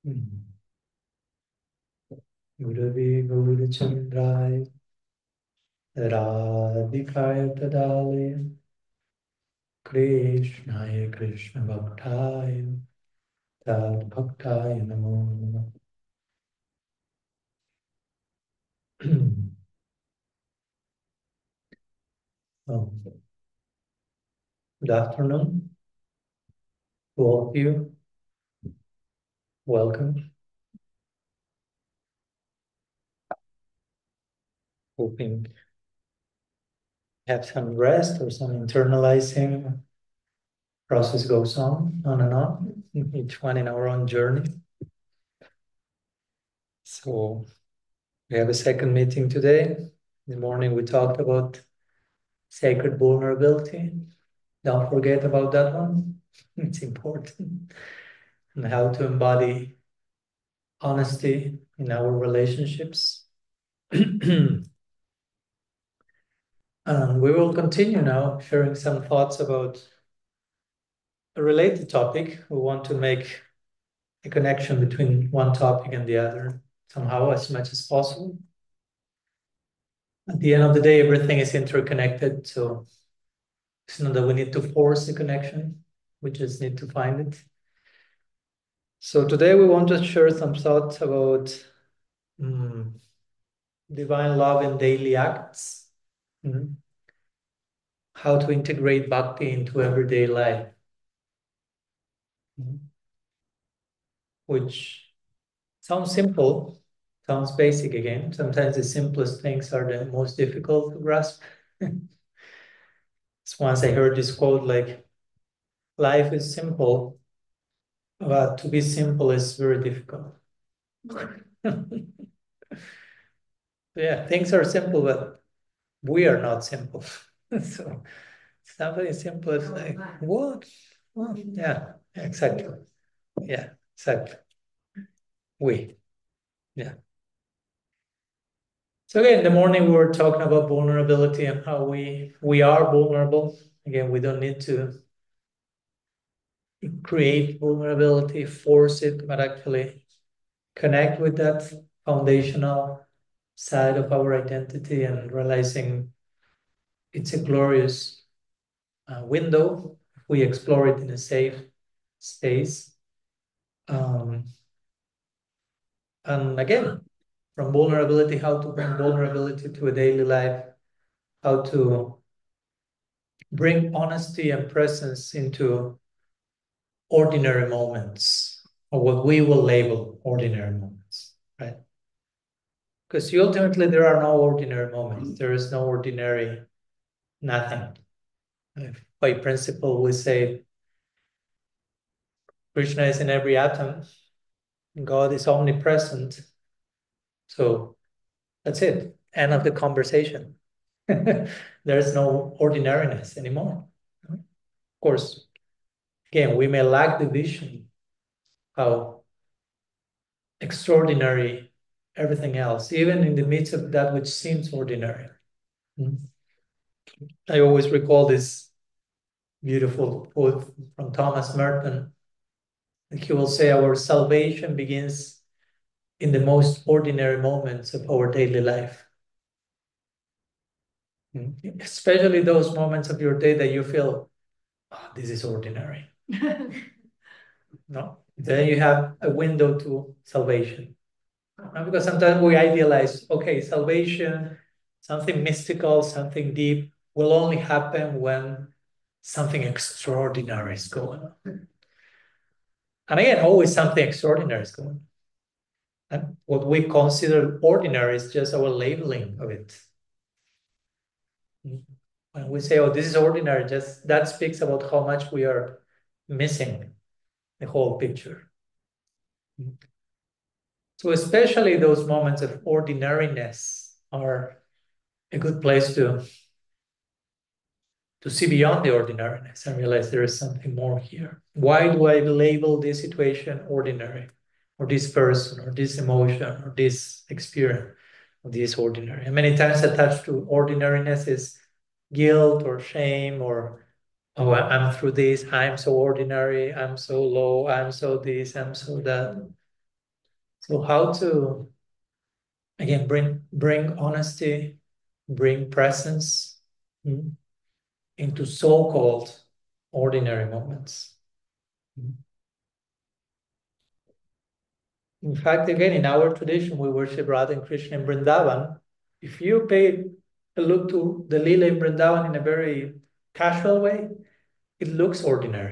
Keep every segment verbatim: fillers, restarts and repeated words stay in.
Gurave Gaurachandraya Radhikaya Tadalaya Krishnaya Krishna Bhaktaya Tad Bhaktaya Namo Namaha. Oh, good afternoon to all of you. Welcome. Hoping you have some rest or some internalizing process goes on, on and on, each one in our own journey. So we have a second meeting today. In the morning we talked about sacred vulnerability. Don't forget about that one. It's important. And how to embody honesty in our relationships. And we will continue now sharing some thoughts about a related topic. We want to make a connection between one topic and the other somehow as much as possible. At the end of the day, everything is interconnected. So it's not that we need to force the connection. We just need to find it. So today we want to share some thoughts about um, divine love in daily acts. Mm-hmm. How to integrate bhakti into everyday life. Mm-hmm. Which sounds simple, sounds basic again. Sometimes the simplest things are the most difficult to grasp. Once I heard this quote, like, life is simple, but to be simple is very difficult. Yeah, things are simple, but we are not simple. So something simple is like, what? Well, yeah, exactly. Yeah, exactly. We, yeah. So again, in the morning we were talking about vulnerability and how we we are vulnerable. Again, we don't need to create vulnerability, force it, but actually connect with that foundational side of our identity and realizing it's a glorious uh, window if we explore it in a safe space. Um, and again, from vulnerability, how to bring vulnerability to a daily life, how to bring honesty and presence into ordinary moments, or what we will label ordinary moments, right? Because ultimately there are no ordinary moments. There is no ordinary nothing. By principle, we say Krishna is in every atom, God is omnipresent. So that's it. End of the conversation. There's no ordinariness anymore. Of course, again, we may lack the vision how extraordinary everything else, even in the midst of that which seems ordinary. I always recall this beautiful quote from Thomas Merton. He will say, our salvation begins in the most ordinary moments of our daily life. Especially those moments of your day that you feel, oh, this is ordinary. No, then you have a window to salvation. No? Because sometimes we idealize, okay, salvation, something mystical, something deep, will only happen when something extraordinary is going on. And again, always something extraordinary is going on. And what we consider ordinary is just our labeling of it. When we say, oh, this is ordinary, just that speaks about how much we are missing the whole picture. So especially those moments of ordinariness are a good place to, to see beyond the ordinariness and realize there is something more here. Why do I label this situation ordinary? Or this person, or this emotion, or this experience, or this ordinary? And many times attached to ordinariness is guilt or shame or, oh, I'm through this, I'm so ordinary, I'm so low, I'm so this, I'm so that. So how to, again, bring bring honesty, bring presence mm, into so-called ordinary moments. Mm. In fact, again, in our tradition, we worship Radha and Krishna in Vrindavan. If you pay a look to the Lila in Vrindavan in a very casual way, it looks ordinary.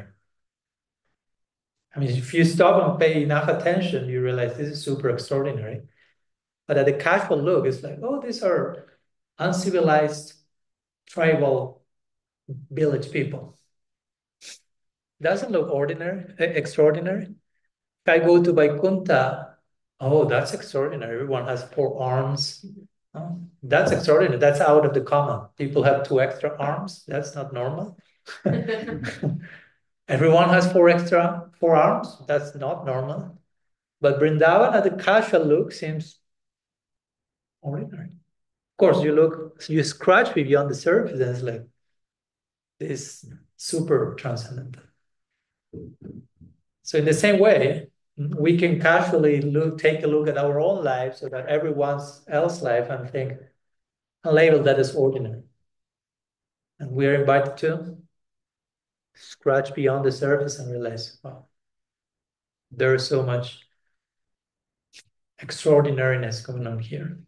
I mean, if you stop and pay enough attention, you realize this is super extraordinary. But at the casual look, it's like, oh, these are uncivilized tribal village people. Doesn't look ordinary, extraordinary. If I go to Vaikunta, oh, that's extraordinary. Everyone has four arms. Oh, that's extraordinary. That's out of the common. People have two extra arms. That's not normal. Everyone has four extra four arms. That's not normal. But Vrindavan at the casual look seems ordinary. Of course, you look, you scratch beyond the surface, and it's like this super transcendental. So in the same way, we can casually look, take a look at our own lives or at everyone else's life and think, and label that as ordinary. And we are invited to scratch beyond the surface and realize, wow, there is so much extraordinariness going on here.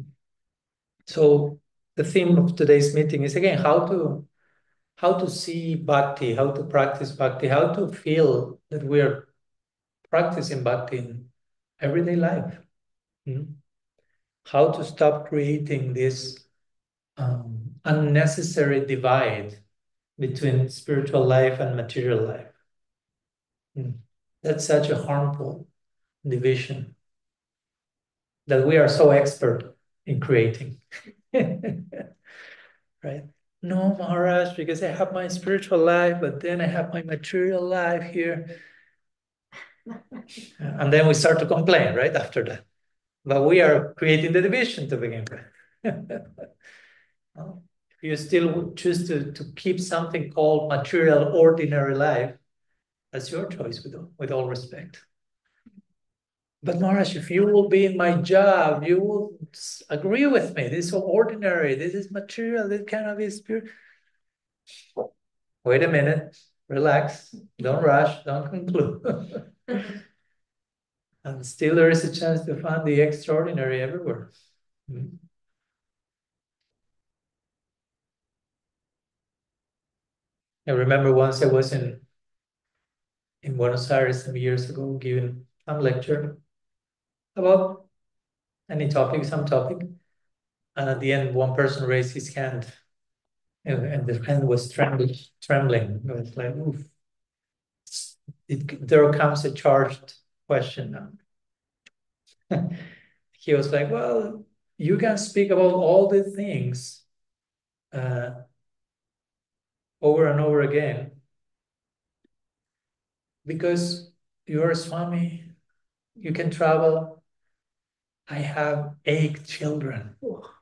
So the theme of today's meeting is, again, how to how to see bhakti, how to practice bhakti, how to feel that we are practicing bhakti in everyday life. Mm-hmm. How to stop creating this um, unnecessary divide between spiritual life and material life. Mm. That's such a harmful division that we are so expert in creating. Right? No, Maharaj, because I have my spiritual life, but then I have my material life here. And then we start to complain, right, after that. But we are creating the division to begin with. Well, if you still choose to, to keep something called material ordinary life, that's your choice, with all, with all respect. But Maharaj, if you will be in my job, you will agree with me. This is so ordinary. This is material. This cannot be spirit. Wait a minute. Relax. Don't rush. Don't conclude. And still there is a chance to find the extraordinary everywhere. Mm-hmm. I remember once I was in in Buenos Aires some years ago, giving some lecture about any topic, some topic. And at the end, one person raised his hand, and, and the hand was trembling. trembling. It was like, oof. It, there comes a charged question now. He was like, well, you can speak about all the things uh, over and over again because you're a Swami, you can travel. I have eight children.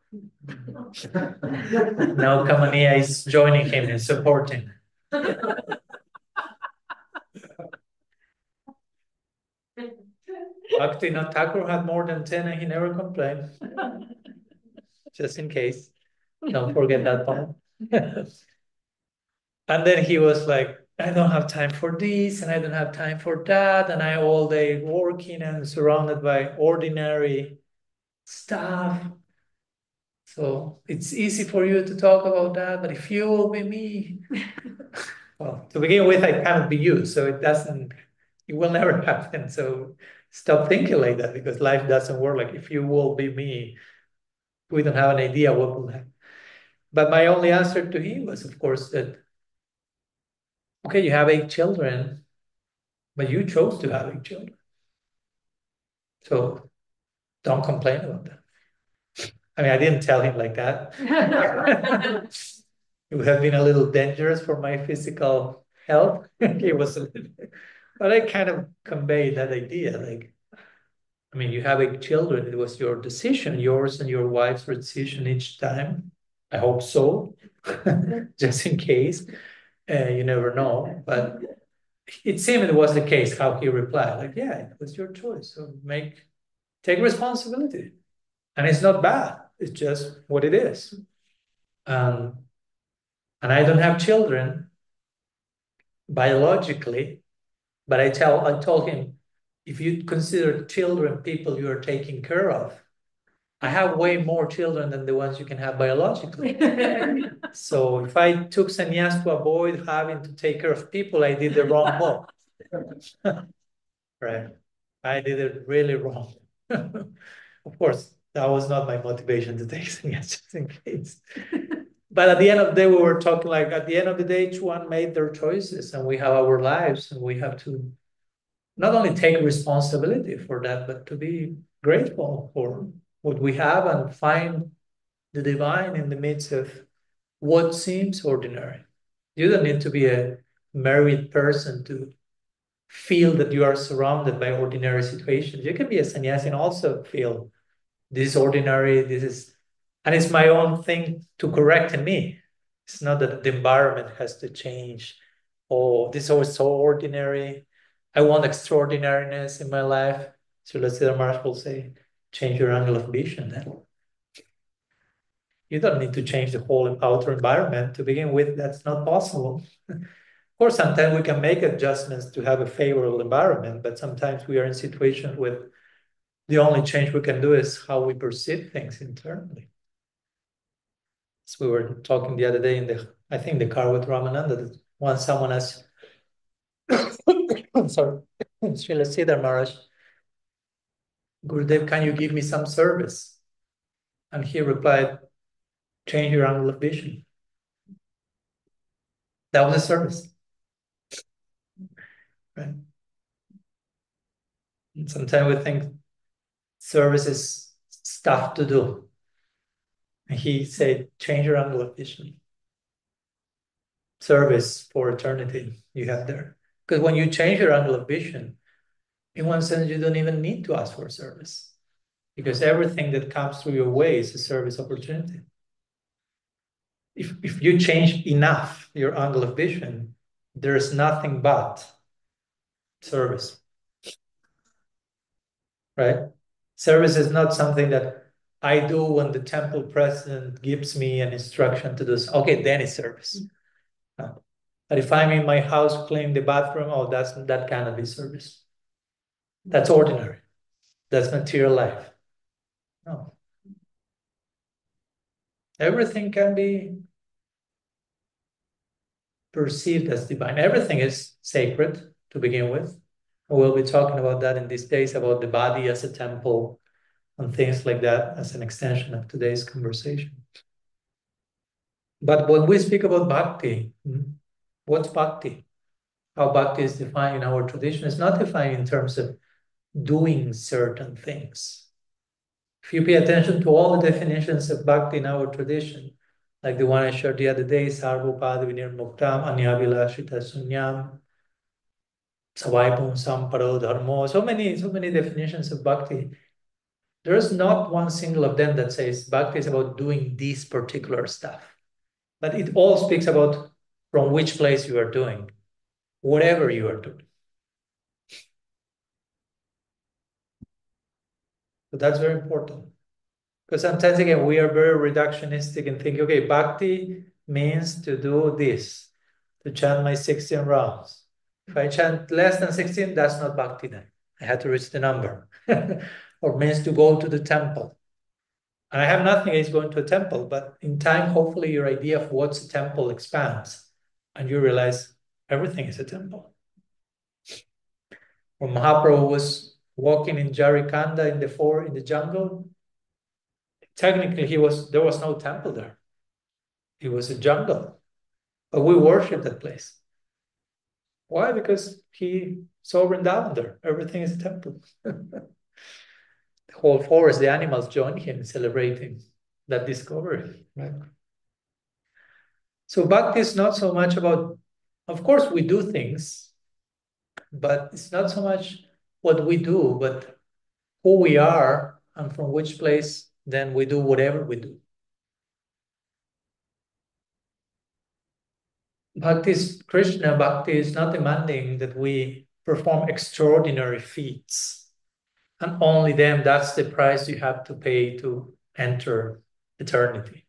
Now Kamania is joining him and supporting. Bhaktivinoda Thakur had more than ten and he never complained. Just in case. Don't forget that part. And then he was like, I don't have time for this and I don't have time for that. And I all day working and surrounded by ordinary stuff. So it's easy for you to talk about that, but if you will be me, well, to begin with, I cannot be you. So it doesn't, it will never happen. So stop thinking like that because life doesn't work like if you will be me, we don't have an idea what will happen. But my only answer to him was, of course, that, okay, you have eight children, but you chose to have eight children. So don't complain about that. I mean, I didn't tell him like that. It would have been a little dangerous for my physical health. It was a little bit, but I kind of conveyed that idea. Like, I mean, you have eight children. It was your decision, yours and your wife's decision each time. I hope so, just in case. Uh, you never know. But it seemed it was the case how he replied. Like, yeah, it was your choice. So make take responsibility. And it's not bad. It's just what it is. Um, and I don't have children biologically, but I tell I told him, if you consider children people you are taking care of, I have way more children than the ones you can have biologically. So if I took sannyas to avoid having to take care of people, I did the wrong move. Right. I did it really wrong. Of course, that was not my motivation to take sannyas, just in case. But at the end of the day, we were talking like at the end of the day, each one made their choices and we have our lives and we have to not only take responsibility for that, but to be grateful for what we have and find the divine in the midst of what seems ordinary. You don't need to be a married person to feel that you are surrounded by ordinary situations. You can be a sannyasi and also feel this is ordinary, this is, and it's my own thing to correct in me. It's not that the environment has to change. Oh, this is always so ordinary. I want extraordinariness in my life. So let's say Maharaj will say, change your angle of vision then. You don't need to change the whole outer environment to begin with. That's not possible. Of course, sometimes we can make adjustments to have a favorable environment, but sometimes we are in situations with the only change we can do is how we perceive things internally. As we were talking the other day in the, I think the car with Ramananda, that once someone asked, I'm sorry, Srila Siddhar Maharaj, Gurudev, can you give me some service? And he replied, change your angle of vision. That was a service. Right? And sometimes we think service is stuff to do. And he said, change your angle of vision. Service for eternity you have there. Because when you change your angle of vision, in one sense, you don't even need to ask for service. Because everything that comes through your way is a service opportunity. If, if you change enough your angle of vision, there's nothing but service. Right? Service is not something that I do when the temple president gives me an instruction to do so. Okay, then it's service. No. But if I'm in my house cleaning the bathroom, oh, that's that cannot be service. That's ordinary. That's material life. No. Everything can be perceived as divine. Everything is sacred to begin with. We'll be talking about that in these days, about the body as a temple and things like that as an extension of today's conversation. But when we speak about bhakti, what's bhakti? How bhakti is defined in our tradition is not defined in terms of doing certain things. If you pay attention to all the definitions of bhakti in our tradition, like the one I shared the other day, Sarvopad Vinirmuktam, Anyavilashita Sunyam, Savaipum Samparo Dharmo, so many, so many definitions of bhakti. There is not one single of them that says bhakti is about doing this particular stuff. But it all speaks about from which place you are doing, whatever you are doing. So that's very important. Because sometimes, again, we are very reductionistic and think, okay, bhakti means to do this, to chant my sixteen rounds. If I chant less than sixteen, that's not bhakti then. I had to reach the number. Or means to go to the temple. And I have nothing against going to a temple, but in time, hopefully your idea of what's a temple expands and you realize everything is a temple. When Mahaprabhu was walking in Jarikanda in the forest, in the jungle, technically he was there was no temple there. It was a jungle. But we worship that place. Why? Because he saw Vrindavan there. Everything is a temple. The whole forest, the animals joined him celebrating that discovery, right? So bhakti is not so much about, of course we do things, but it's not so much what we do, but who we are and from which place then we do whatever we do. Bhakti is Krishna, bhakti is not demanding that we perform extraordinary feats. And only then, that's the price you have to pay to enter eternity.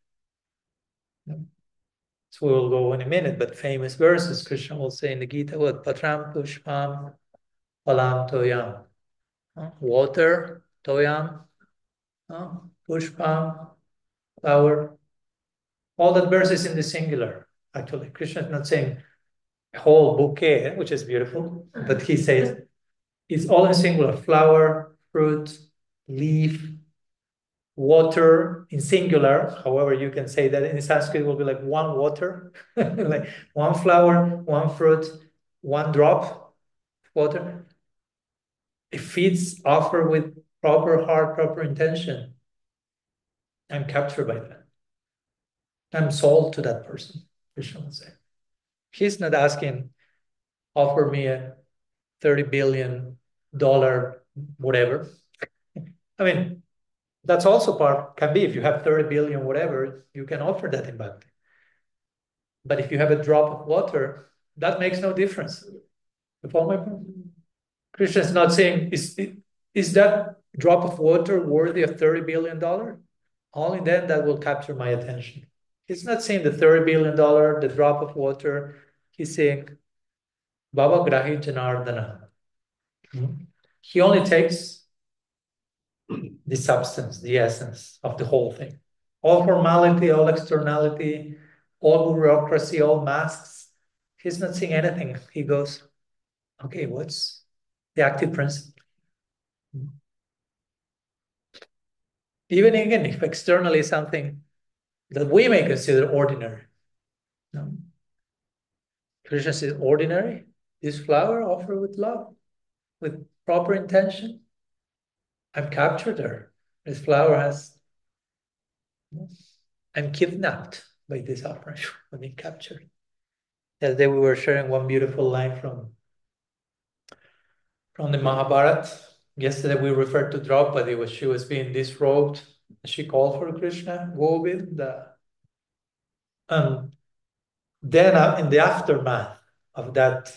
So we will go in a minute, but famous verses, Krishna will say in the Gita, what? Patram pushpam palam toyam. Uh, Water, toyam, uh, pushpam, flower. All that verse is in the singular, actually. Krishna is not saying a whole bouquet, which is beautiful, but he says it's all in singular. Flower, fruit, leaf, water in singular. However, you can say that in Sanskrit it will be like one water, like one flower, one fruit, one drop of water. If it's offered with proper heart, proper intention, I'm captured by that. I'm sold to that person, Krishna will say. He's not asking, offer me a thirty billion dollar whatever. I mean, that's also part, can be, if you have thirty billion whatever, you can offer that in bhakti. But if you have a drop of water, that makes no difference. You follow my point? Krishna is not saying, is, is that drop of water worthy of thirty billion dollars? Only then that will capture my attention. He's not saying the thirty billion dollars, the drop of water. He's saying, Baba Grahi Janardana. He only takes the substance, the essence of the whole thing. All formality, all externality, all bureaucracy, all masks. He's not seeing anything. He goes, okay, what's the active principle? Even again, if externally something that we may consider ordinary. No? Krishna says, ordinary, this flower offered with love, with proper intention. I'm captured there. This flower has, I'm kidnapped by this offering. I'm being captured. The other day we were sharing one beautiful line from, from the Mahabharata. Yesterday we referred to Draupadi, was she was being disrobed. She called for Krishna, Govinda. Um, then uh, in the aftermath of that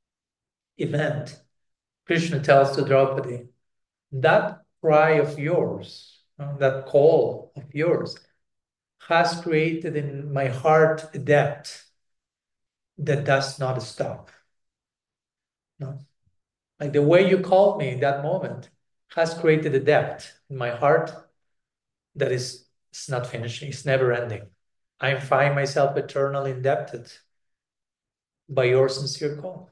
event, Krishna tells to Draupadi, that cry of yours, uh, that call of yours, has created in my heart a depth that does not stop. No? Like the way you called me in that moment has created a depth in my heart that is it's not finishing, it's never ending. I find myself eternally indebted by your sincere call.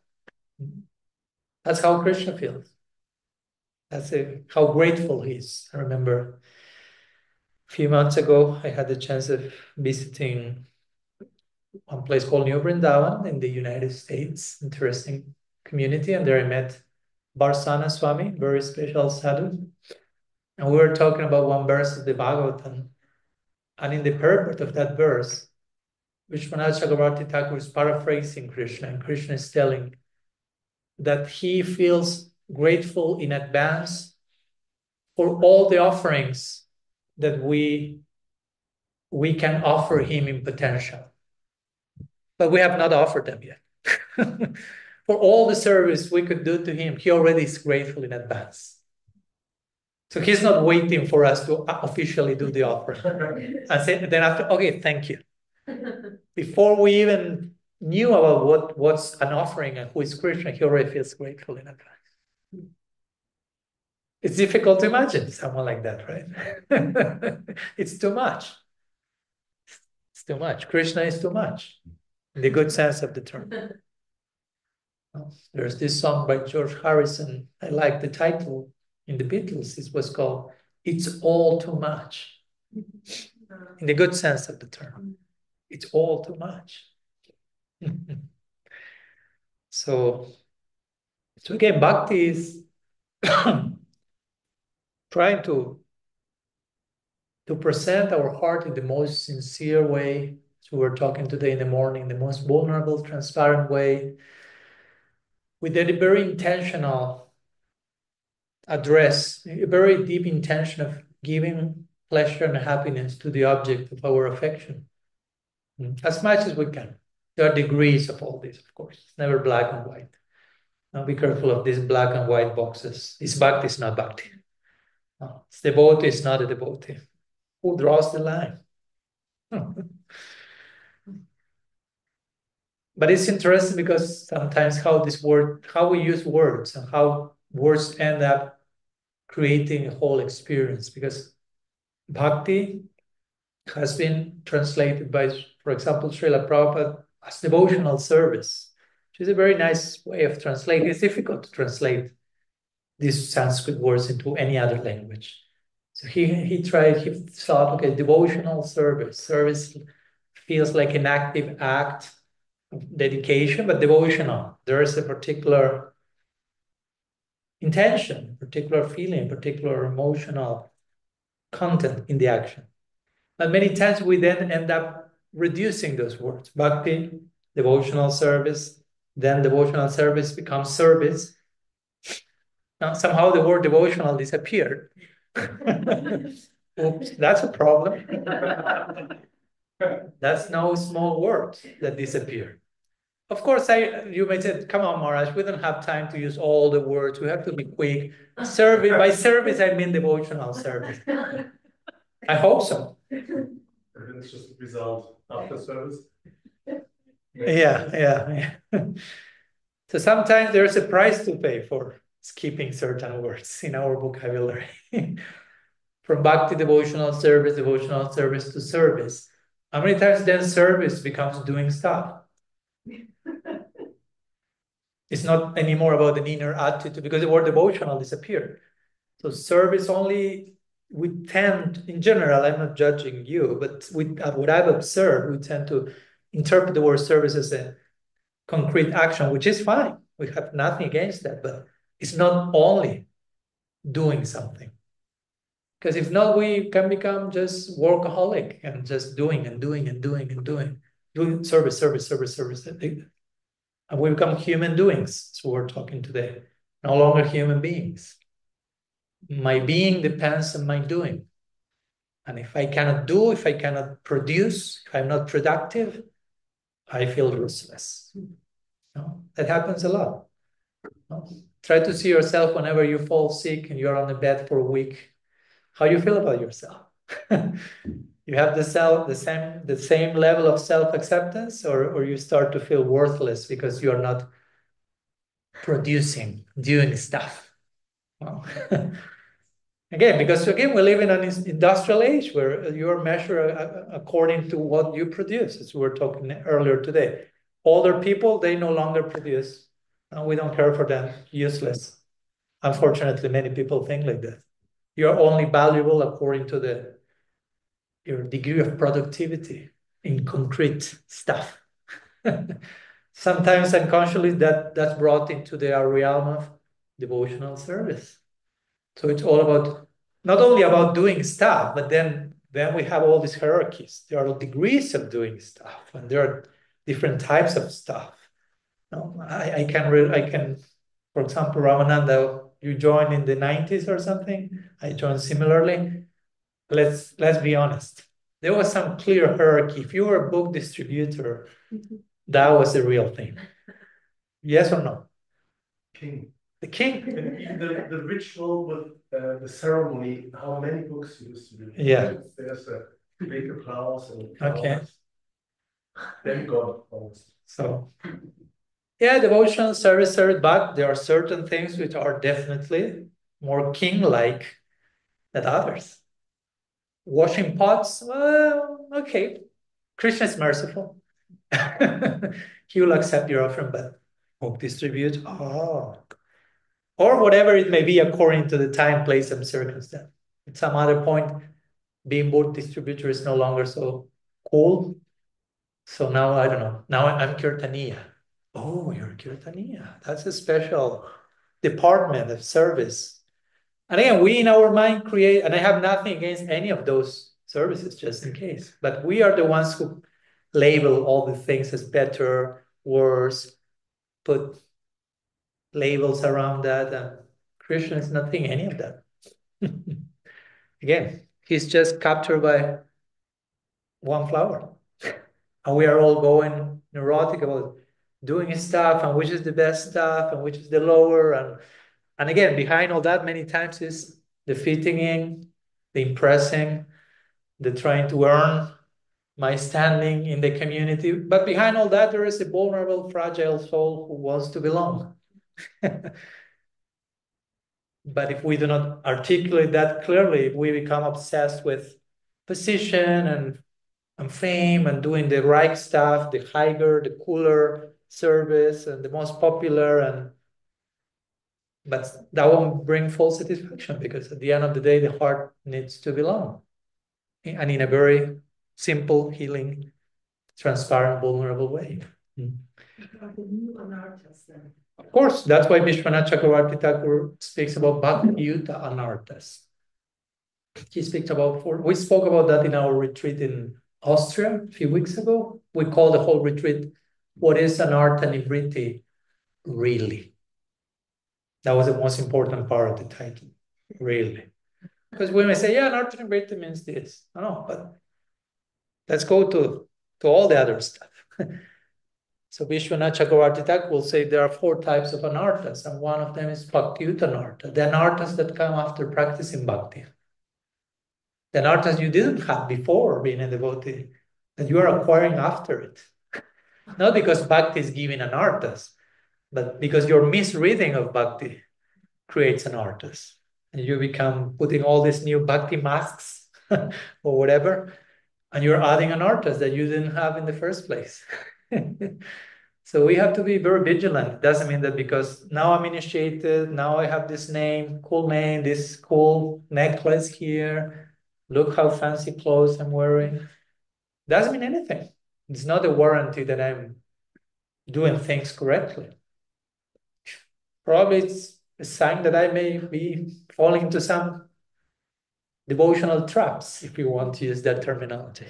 That's how Krishna feels. That's a, how grateful he is. I remember a few months ago, I had the chance of visiting one place called New Vrindavan in the United States. Interesting community. And there I met Barsana Swami, very special sadhu. And we were talking about one verse of the Bhagavatam. And in the purport of that verse, Vishwanath Chakravarti Thakur is paraphrasing Krishna. And Krishna is telling that he feels grateful in advance for all the offerings that we, we can offer him in potential. But we have not offered them yet. For all the service we could do to him, he already is grateful in advance. So he's not waiting for us to officially do the offering. And say, then after, okay, thank you. Before we even knew about what, what's an offering and who is Krishna, he already feels grateful in advance. It's difficult to imagine someone like that, right? It's too much. It's too much. Krishna is too much, in the good sense of the term. There's this song by George Harrison. I like the title in the Beatles. It was called It's All Too Much. In the good sense of the term. It's all too much. so, so again, bhakti is trying to, to present our heart in the most sincere way. So we're talking today in the morning, the most vulnerable, transparent way, with a very intentional address, a very deep intention of giving pleasure and happiness to the object of our affection, as much as we can. There are degrees of all this, of course. It's never black and white. Now be careful of these black and white boxes. It's bhakti, it's not bhakti. Oh, it's devotee is not a devotee. Who draws the line? But it's interesting because sometimes how this word, how we use words and how words end up creating a whole experience. Because bhakti has been translated by, for example, Srila Prabhupada as devotional service, which is a very nice way of translating. It's difficult to translate these Sanskrit words into any other language. So he he tried, he thought, okay, devotional service. Service feels like an active act of dedication, but devotional. There is a particular intention, particular feeling, particular emotional content in the action. And many times we then end up reducing those words. Bhakti, devotional service, then devotional service becomes service. Now, somehow the word devotional disappeared. Oops, that's a problem. That's no small word that disappeared. Of course, I you may say, come on, Maharaj, we don't have time to use all the words. We have to be quick. Service, by service, I mean devotional service. I hope so. And it's just a result after service. Yeah, yeah, yeah. So sometimes there's a price to pay for skipping certain words in our vocabulary. From bhakti devotional service, devotional service to service. How many times then service becomes doing stuff? It's not anymore about an inner attitude because the word devotional disappeared. So service only, we tend, in general, I'm not judging you, but we, uh, what I've observed, we tend to interpret the word service as a concrete action, which is fine. We have nothing against that, but it's not only doing something. Because if not, we can become just workaholic and just doing and doing and doing and doing, doing service, service, service, service. And we become human doings. So we're talking today, no longer human beings. My being depends on my doing. And if I cannot do, if I cannot produce, if I'm not productive, I feel useless. No? That happens a lot. No? Try to see yourself whenever you fall sick and you're on the bed for a week. How you feel about yourself? You have the self, the same, the same level of self-acceptance, or, or you start to feel worthless because you are not producing, doing stuff. Well, again, because again, we live in an industrial age where you're measured according to what you produce, as we were talking earlier today. Older people, they no longer produce, and we don't care for them, useless. Unfortunately, many people think like that. You're only valuable according to the your degree of productivity in concrete stuff. Sometimes unconsciously that, that's brought into the realm of devotional service. So it's all about, not only about doing stuff, but then, then we have all these hierarchies. There are degrees of doing stuff, and there are different types of stuff. No, I, I can, re- I can, for example, Ramananda, you joined in the nineties or something. I joined similarly. Let's let's be honest. There was some clear hierarchy. If you were a book distributor, that was the real thing. Yes or no? King. The king. And the, the ritual with uh, the ceremony, how many books you distribute. Yeah. There's a big applause and Okay. Then God calls. So, yeah, devotional service, but there are certain things which are definitely more king-like than others. Washing pots, well, okay. Krishna is merciful. He will accept your offering, but book distribute, oh. Or whatever it may be according to the time, place, and circumstance. At some other point, being book distributor is no longer so cool. So now, I don't know, now I'm Kirtaniya. Oh, you're Kirtaniya. That's a special department of service. And again, we in our mind create, and I have nothing against any of those services, just in case. But we are the ones who label all the things as better, worse, put labels around that. And Krishna is nothing, any of that. Again, he's just captured by one flower. And we are all going neurotic about doing stuff and which is the best stuff and which is the lower. And, and again, behind all that, many times is the fitting in, the impressing, the trying to earn my standing in the community. But behind all that, there is a vulnerable, fragile soul who wants to belong. But if we do not articulate that clearly, we become obsessed with position and, and fame and doing the right stuff, the higher, the cooler service and the most popular. And but that won't bring full satisfaction, because at the end of the day, the heart needs to belong. And in a very simple, healing, transparent, vulnerable way. Mm. Of course, that's why Vishwanath Chakravarti Thakur speaks about Bhakti-yuta anarthas. He speaks about four. We spoke about that in our retreat in Austria a few weeks ago. We called the whole retreat, "What is Anartha Nivritti really?" That was the most important part of the title, really. Because we may say, yeah, Anartha Nivritti means this. I know, but let's go to, to all the other stuff. So Vishwanath Chakravarti Thakur will say there are four types of anarthas, and one of them is Bhakti-yuta anartha, the anarthas that come after practicing bhakti. The anarthas you didn't have before being a devotee, that you are acquiring after it. Not because bhakti is giving anarthas, but because your misreading of bhakti creates anarthas. And you become putting all these new bhakti masks or whatever, and you're adding anarthas that you didn't have in the first place. So we have to be very vigilant. It doesn't mean that because now I'm initiated, now I have this name, cool name, this cool necklace here, look how fancy clothes I'm wearing. Doesn't mean anything. It's not a warranty that I'm doing things correctly. Probably it's a sign that I may be falling into some devotional traps, if you want to use that terminology.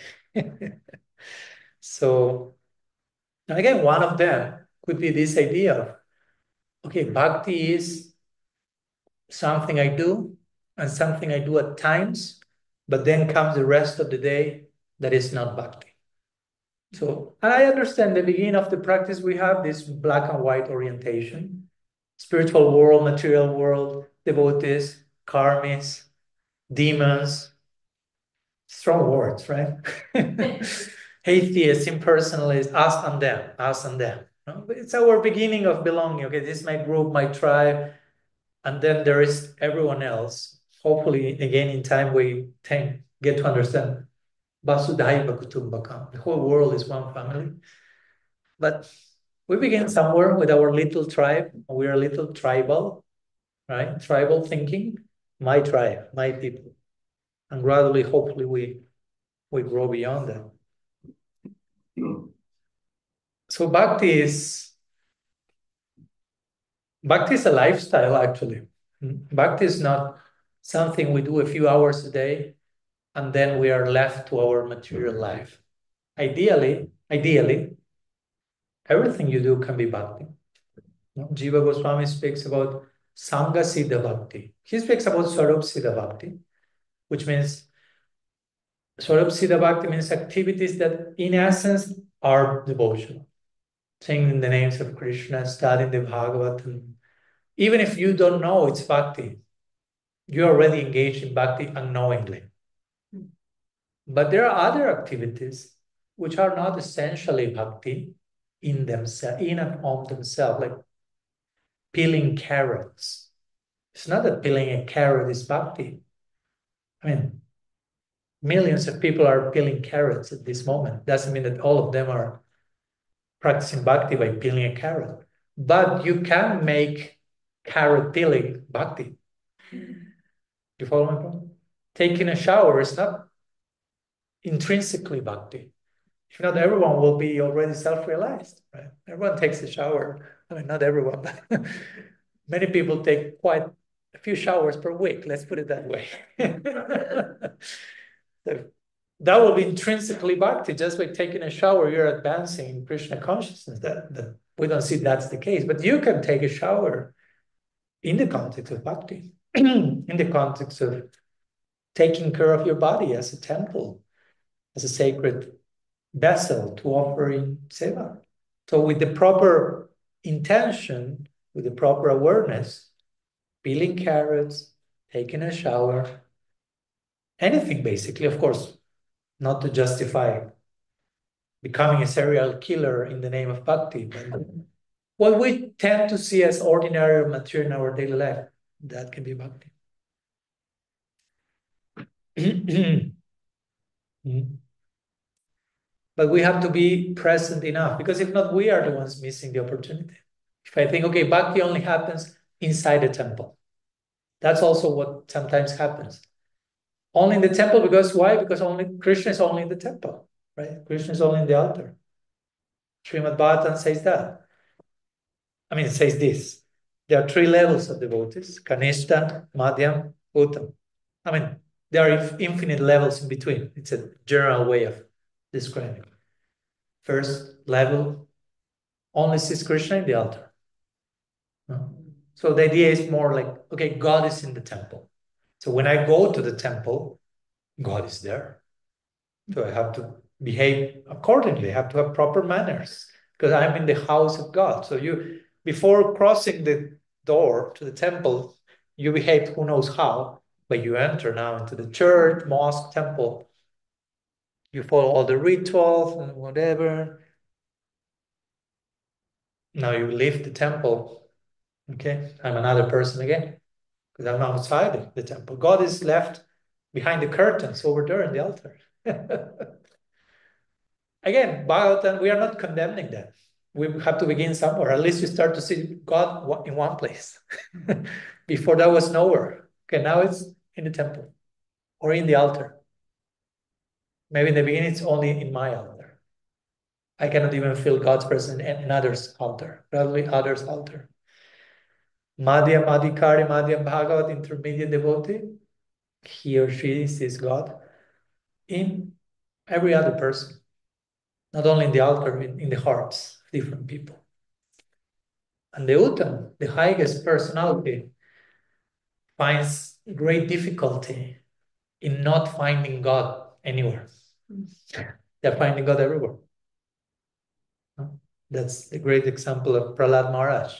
So, and again, one of them could be this idea of, okay, bhakti is something I do and something I do at times, but then comes the rest of the day that is not bhakti. So, and I understand the beginning of the practice, we have this black and white orientation, spiritual world, material world, devotees, karmis, demons, strong words, right? Atheists, impersonalists, us and them, us and them. No? It's our beginning of belonging. Okay, this is my group, my tribe, and then there is everyone else. Hopefully, again, in time, we think, get to understand Vasudhaiva Kutumbakam. The whole world is one family. But we begin somewhere with our little tribe. We are a little tribal, right? Tribal thinking, my tribe, my people. And gradually, hopefully, we, we grow beyond that. So bhakti is, bhakti is a lifestyle, actually. Bhakti is not something we do a few hours a day and then we are left to our material life. Ideally, ideally, everything you do can be bhakti. Jiva Goswami speaks about Sangha Siddha Bhakti. He speaks about Swarup Siddha Bhakti, which means Swarup Siddha Bhakti means activities that in essence are devotional. Singing the names of Krishna, studying the Bhagavatam. Even if you don't know it's bhakti, you're already engaged in bhakti unknowingly. But there are other activities which are not essentially bhakti in themselves, in and of themselves, like peeling carrots. It's not that peeling a carrot is bhakti. I mean, millions of people are peeling carrots at this moment. Doesn't mean that all of them are practicing bhakti by peeling a carrot. But you can make carrot peeling bhakti. You follow my point? Taking a shower is not intrinsically bhakti. If not, everyone will be already self-realized, right? Everyone takes a shower. I mean, not everyone, but many people take quite a few showers per week. Let's put it that way. So that will be intrinsically bhakti. Just by taking a shower, you're advancing in Krishna consciousness. That, that we don't see that's the case, but you can take a shower in the context of bhakti, in the context of taking care of your body as a temple, as a sacred vessel to offer in seva. So with the proper intention, with the proper awareness, peeling carrots, taking a shower, anything basically, of course, not to justify becoming a serial killer in the name of bhakti, but what we tend to see as ordinary or material in our daily life, that can be bhakti. But we have to be present enough, because if not, we are the ones missing the opportunity. If I think, okay, bhakti only happens inside the temple, that's also what sometimes happens. Only in the temple, because why? Because only Krishna is only in the temple, right? Krishna is only in the altar. Srimad Bhagavatam says that. I mean, it says this. There are three levels of devotees: Kanishta, Madhyam, Uttam. I mean, there are infinite levels in between. It's a general way of describing. First level only sees Krishna in the altar. No? So the idea is more like, okay, God is in the temple. So when I go to the temple, God is there. So I have to behave accordingly. I have to have proper manners because I'm in the house of God. So you, before crossing the door to the temple, you behave who knows how, but you enter now into the church, mosque, temple. You follow all the rituals and whatever. Now you leave the temple. Okay, I'm another person again because I'm outside the temple. God is left behind the curtains over there in the altar. Again, Bhagavatam, we are not condemning that. We have to begin somewhere. At least you start to see God in one place. Before that was nowhere. Okay, now it's in the temple or in the altar. Maybe in the beginning it's only in my altar. I cannot even feel God's presence in another's altar, probably others' altar. Madhyam Adhikari, Madhyam Bhagavat, intermediate devotee, he or she sees God in every other person. Not only in the altar, in, in the hearts of different people. And the Uttam, the highest personality, finds great difficulty in not finding God anywhere. They're finding God everywhere. That's the great example of Prahlad Maharaj.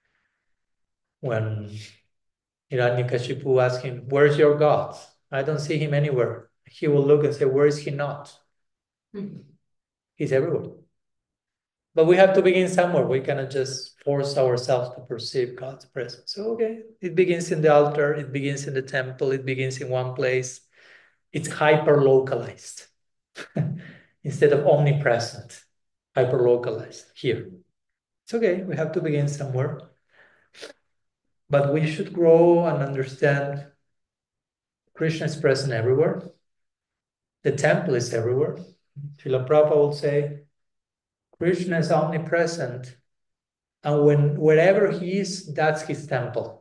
When Hiranyakashipu asked him, where's your God? I don't see him anywhere. He will look and say, where is he not? Mm-hmm. He's everywhere. But we have to begin somewhere. We cannot just force ourselves to perceive God's presence. So, okay, it begins in the altar, it begins in the temple, it begins in one place. It's hyper-localized instead of omnipresent, hyper-localized here. It's okay, we have to begin somewhere. But we should grow and understand Krishna is present everywhere. The temple is everywhere. Srila Prabhupada would say, Krishna is omnipresent, and when wherever he is, that's his temple.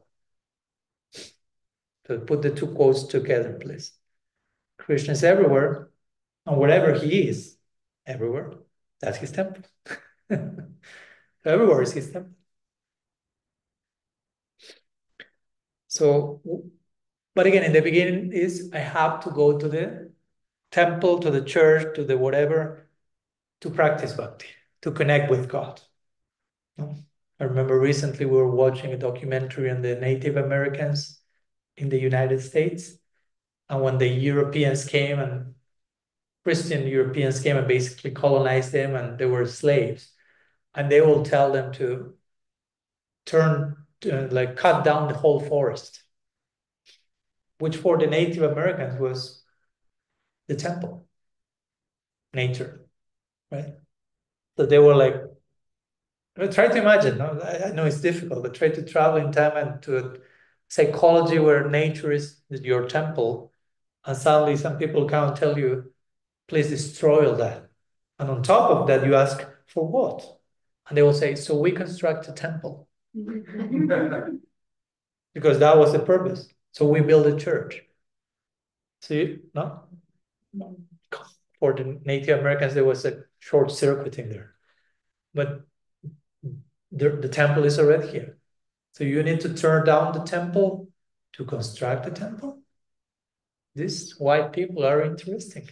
So put the two quotes together, please. Krishna is everywhere, and wherever he is, everywhere, that's his temple. Everywhere is his temple. So, but again, in the beginning is I have to go to the temple, to the church, to the whatever, to practice bhakti, to connect with God. I remember recently we were watching a documentary on the Native Americans in the United States. And when the Europeans came and Christian Europeans came and basically colonized them and they were slaves. And they will tell them to turn, to, like cut down the whole forest, which for the Native Americans was the temple, nature, right? So they were like, try to imagine, no? I know it's difficult, but try to travel in time and to a psychology where nature is your temple, and suddenly some people come and tell you, please destroy all that. And on top of that, you ask, for what? And they will say, so we construct a temple. Because that was the purpose. So we build a church. See, no? For the Native Americans, there was a short circuiting there. But the, the temple is already here. So you need to turn down the temple to construct the temple? These white people are interesting.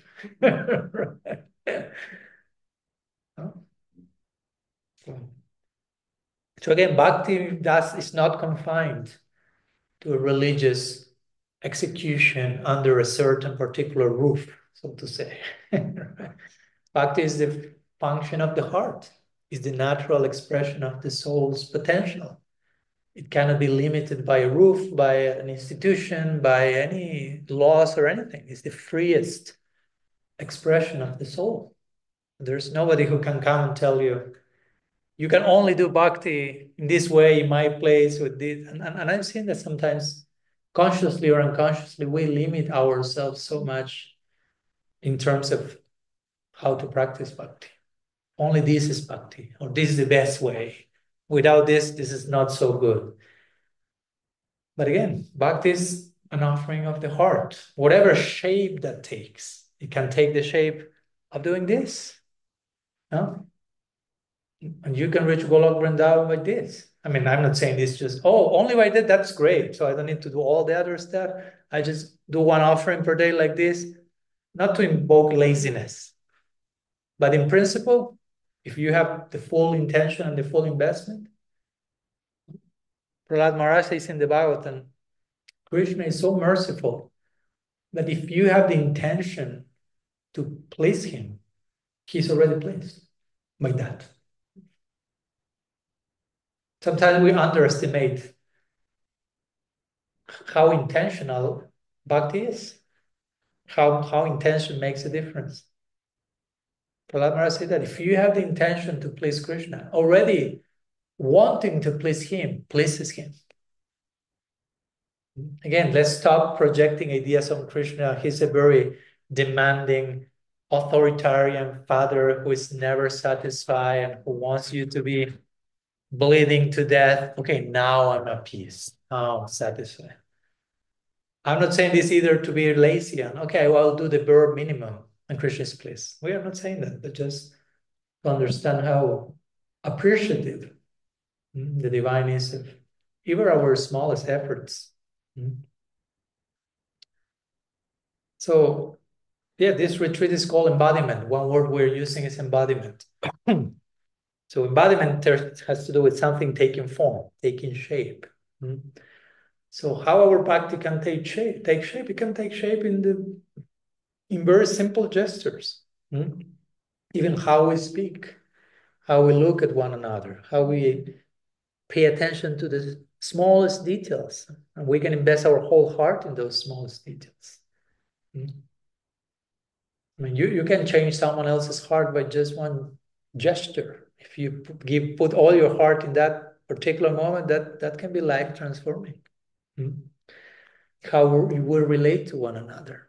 So again, bhakti does, is not confined to a religious execution under a certain particular roof, so to say. Bhakti is the function of the heart, is the natural expression of the soul's potential. It cannot be limited by a roof, by an institution, by any laws or anything. It's the freest expression of the soul. There's nobody who can come and tell you, you can only do bhakti in this way, in my place, with this. And, and, and I've seen that sometimes, consciously or unconsciously, we limit ourselves so much in terms of how to practice bhakti. Only this is bhakti, or this is the best way. Without this, this is not so good. But again, bhakti is an offering of the heart, whatever shape that takes. It can take the shape of doing this. No? And you can reach Golok Vrindavan by this. I mean, I'm not saying this just, oh, only by that, that's great. So I don't need to do all the other stuff. I just do one offering per day like this, not to invoke laziness. But in principle, if you have the full intention and the full investment, Prahlad Maharaj says in the Bhagavatam, Krishna is so merciful that if you have the intention to please him, he's already pleased by that. Sometimes we underestimate how intentional bhakti is, how, how intention makes a difference. Prahlad Maharaj said that if you have the intention to please Krishna, already wanting to please him pleases him. Again, let's stop projecting ideas on Krishna. He's a very demanding, authoritarian father who is never satisfied and who wants you to be bleeding to death. Okay, now I'm at peace. Now I'm satisfied. I'm not saying this either to be lazy and, okay, well, I'll do the bare minimum and Krishna's pleased. We are not saying that, but just to understand how appreciative the divine is of even our smallest efforts. So, yeah, this retreat is called embodiment. One word we're using is embodiment. So embodiment has to do with something taking form, taking shape. So how our bhakti can take shape? Take shape. It can take shape in the in very simple gestures. Even how we speak, how we look at one another, how we pay attention to the smallest details, and we can invest our whole heart in those smallest details. I mean, you, you can change someone else's heart by just one gesture. If you give put all your heart in that particular moment, that, that can be life transforming. How we will relate to one another.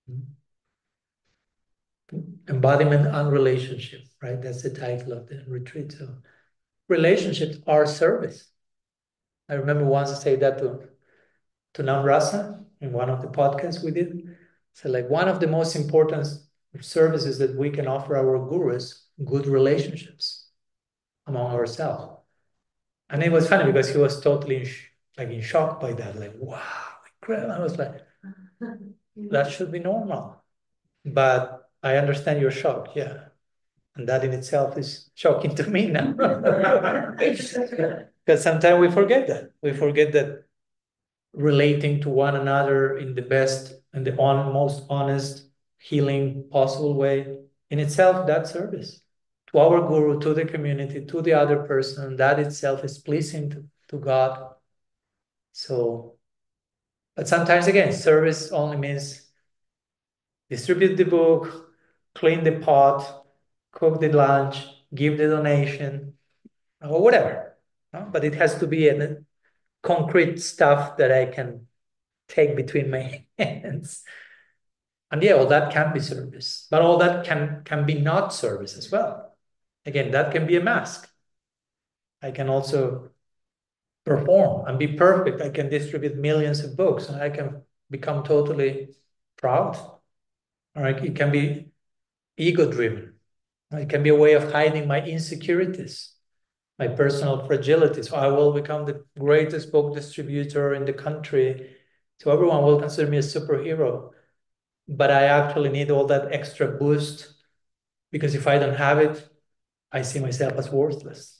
Embodiment and relationship, right? That's the title of the retreat. So relationships are service. I remember once I said that to, to Namrasa in one of the podcasts we did. So like one of the most important services that we can offer our gurus, good relationships among ourselves. And it was funny because he was totally in sh- like in shock by that. Like, wow, incredible. I was like, that should be normal. But I understand your shock, yeah. And that in itself is shocking to me now. Because sometimes we forget that. We forget that relating to one another in the best and the on, most honest, healing possible way, in itself, that service to our guru, to the community, to the other person, that itself is pleasing to, to God. So, but sometimes again, service only means distribute the book, clean the pot, cook the lunch, give the donation, or whatever. No? But it has to be a concrete stuff that I can take between my hands. And yeah, all that can be service, but all that can, can be not service as well. Again, that can be a mask. I can also perform and be perfect. I can distribute millions of books and I can become totally proud. Or it can be ego-driven. It can be a way of hiding my insecurities, my personal fragilities. So I will become the greatest book distributor in the country. So everyone will consider me a superhero. But I actually need all that extra boost because if I don't have it, I see myself as worthless.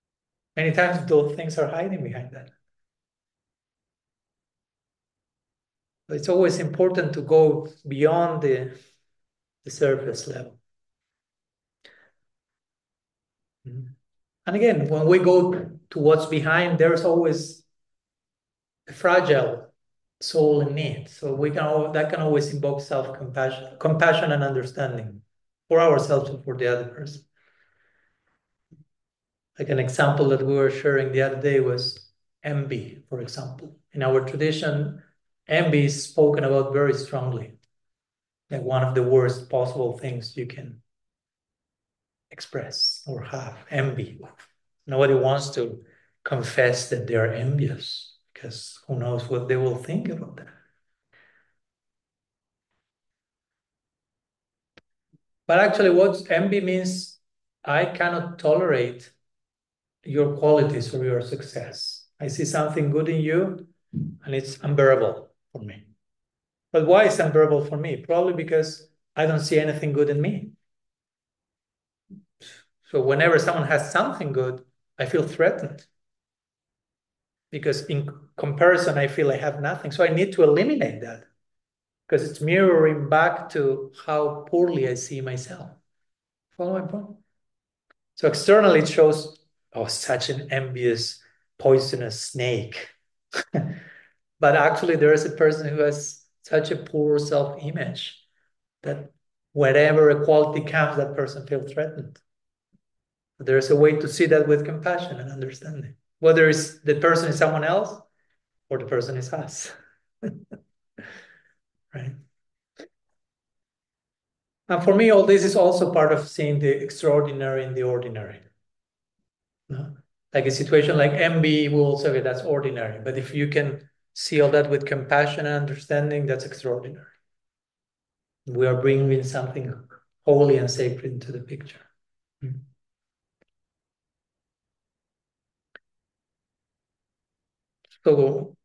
Many times those things are hiding behind that. It's always important to go beyond the, the surface level. And again, when we go to what's behind, there's always a fragile soul in need. So we can that can always invoke self-compassion, compassion and understanding for ourselves and for the other person. Like an example that we were sharing the other day was envy, for example. In our tradition, envy is spoken about very strongly, like one of the worst possible things you can express or have, envy. Nobody wants to confess that they are envious because who knows what they will think about that. But actually, what envy means, I cannot tolerate your qualities or your success. I see something good in you and it's unbearable for me. But why is it unbearable for me? Probably because I don't see anything good in me. So whenever someone has something good, I feel threatened. Because in comparison, I feel I have nothing. So I need to eliminate that. Because it's mirroring back to how poorly I see myself. Follow my point? So externally it shows, oh, such an envious, poisonous snake. But actually there is a person who has such a poor self-image that whenever equality comes, that person feels threatened. But there's a way to see that with compassion and understanding. Whether it's the person is someone else or the person is us. Right? And for me, all this is also part of seeing the extraordinary in the ordinary. No? Like a situation like envy, we will say that's ordinary. But if you can see all that with compassion and understanding, that's extraordinary. We are bringing something holy and sacred into the picture. Mm. So,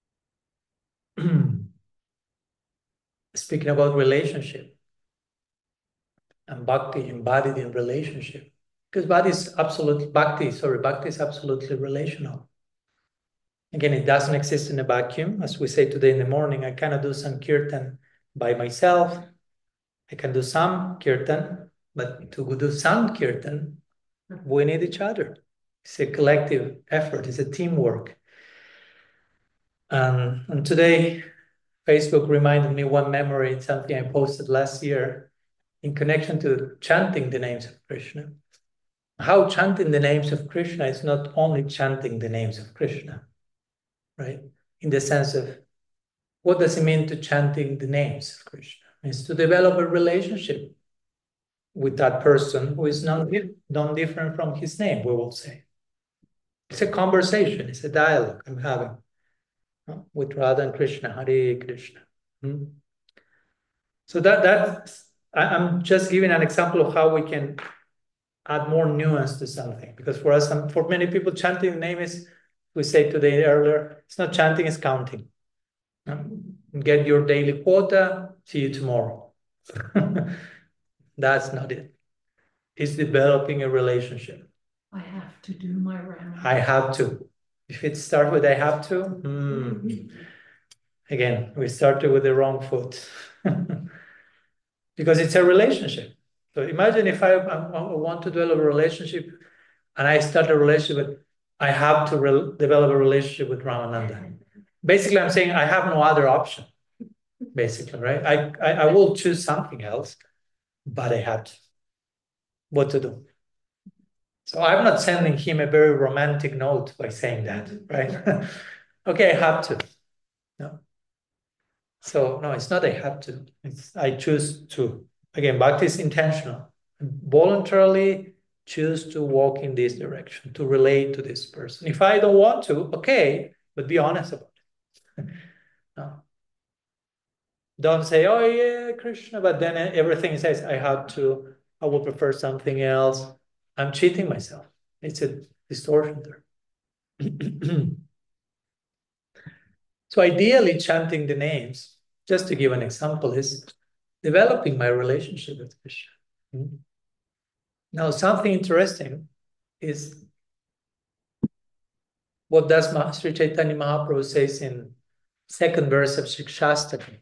speaking about relationship and bhakti embodied in relationship, because bhakti is absolutely bhakti, sorry, bhakti is absolutely relational. Again, it doesn't exist in a vacuum. As we say today in the morning, I cannot do Sankirtan by myself. I can do some kirtan, but to do Sankirtan, we need each other. It's a collective effort. It's a teamwork. Um, and today, Facebook reminded me one memory, something I posted last year in connection to chanting the names of Krishna. How chanting the names of Krishna is not only chanting the names of Krishna, right? In the sense of, what does it mean to chanting the names of Krishna? It's to develop a relationship with that person who is non, non different from his name, we will say. It's a conversation, it's a dialogue I'm having with Radha and Krishna, Hare Krishna. Hmm? So that that's, I'm just giving an example of how we can add more nuance to something. Because for us, for many people, chanting the name is, we say today earlier, it's not chanting, it's counting. Get your daily quota, see you tomorrow. That's not it. It's developing a relationship. I have to do my Rama. I have to. If it starts with I have to, hmm. Again, we started with the wrong foot. Because it's a relationship. So imagine if I, I want to develop a relationship and I start a relationship with, I have to re develop a relationship with Ramananda. Basically, I'm saying I have no other option. Basically, right? I, I, I will choose something else, but I have to. What to do? So I'm not sending him a very romantic note by saying that, right? Okay, I have to. No. So no, it's not I have to. It's I choose to. Again, bhakti is intentional. Voluntarily choose to walk in this direction, to relate to this person. If I don't want to, okay, but be honest about it. No. Don't say, oh yeah, Krishna, but then everything says I have to, I will prefer something else. I'm cheating myself. It's a distortion there. So ideally, chanting the names, just to give an example, is developing my relationship with Krishna. Mm-hmm. Now, something interesting is what does Sri Chaitanya Mahaprabhu says in Second verse of Shikshastaki.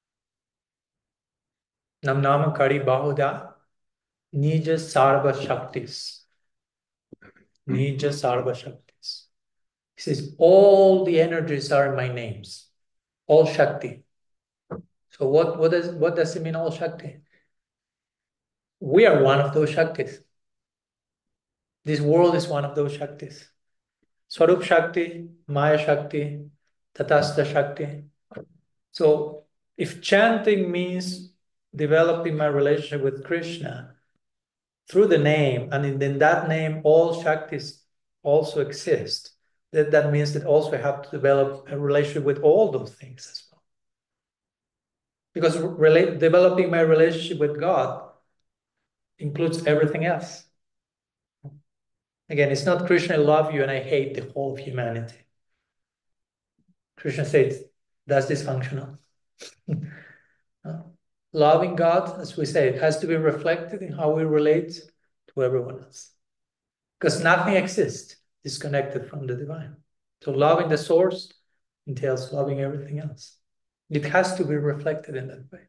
Nam Nama Kari Bahuda Nija Sarva Shaktis. Nija Sarva Shaktis. He says, all the energies are my names. All Shakti. So what, what, does, what does it mean, all Shakti? We are one of those Shaktis. This world is one of those Shaktis. Swarup Shakti, Maya Shakti, Tatastha Shakti. So if chanting means developing my relationship with Krishna through the name, and in, in that name all Shaktis also exist, that, that means that also I have to develop a relationship with all those things as well. Because relate, developing my relationship with God includes everything else. Again, it's not Krishna, I love you and I hate the whole of humanity. Krishna says that's dysfunctional. uh, loving God, as we say, it has to be reflected in how we relate to everyone else. Because nothing exists disconnected from the divine. So loving the source entails loving everything else. It has to be reflected in that way.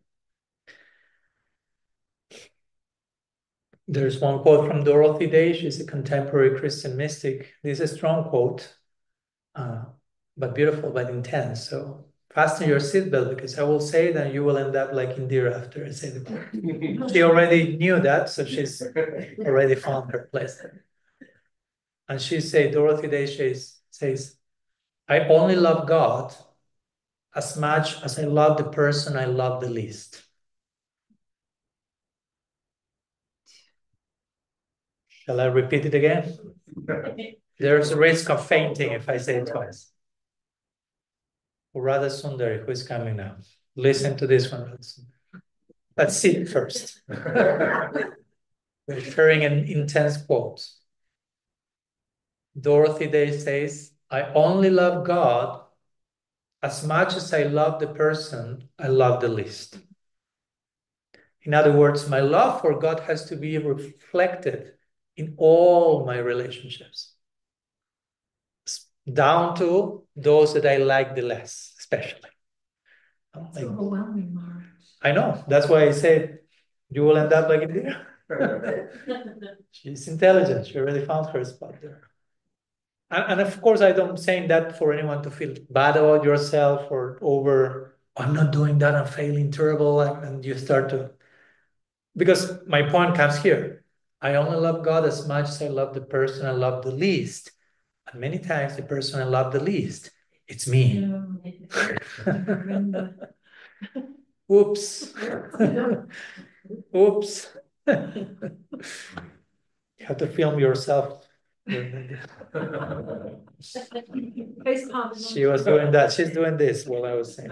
There's one quote from Dorothy Day. She's a contemporary Christian mystic. This is a strong quote, uh, but beautiful, but intense. So fasten your seatbelt, because I will say that you will end up like Indira after I say the quote. She already knew that, so she's already found her place. And she says, Dorothy Day says, says, I only love God as much as I love the person I love the least. Shall I repeat it again? There's a risk of fainting if I say it twice. Radha Sundari, who is coming now? Listen to this one. Let's see it first. We're sharing an intense quote. Dorothy Day says, I only love God as much as I love the person I love the least. In other words, my love for God has to be reflected in all my relationships, down to those that I like the less, especially. It's Like, overwhelming, Maharaj. I know. That's why I said you will end up like Indira. She's intelligent. She already found her spot there. And, and of course, I don't saying that for anyone to feel bad about yourself or over, I'm not doing that, I'm failing terrible, and, and you start to... Because my point comes here. I only love God as much as I love the person I love the least. And many times the person I love the least, it's me. Oops. Oops. You have to film yourself. She was doing that. She's doing this while I was saying.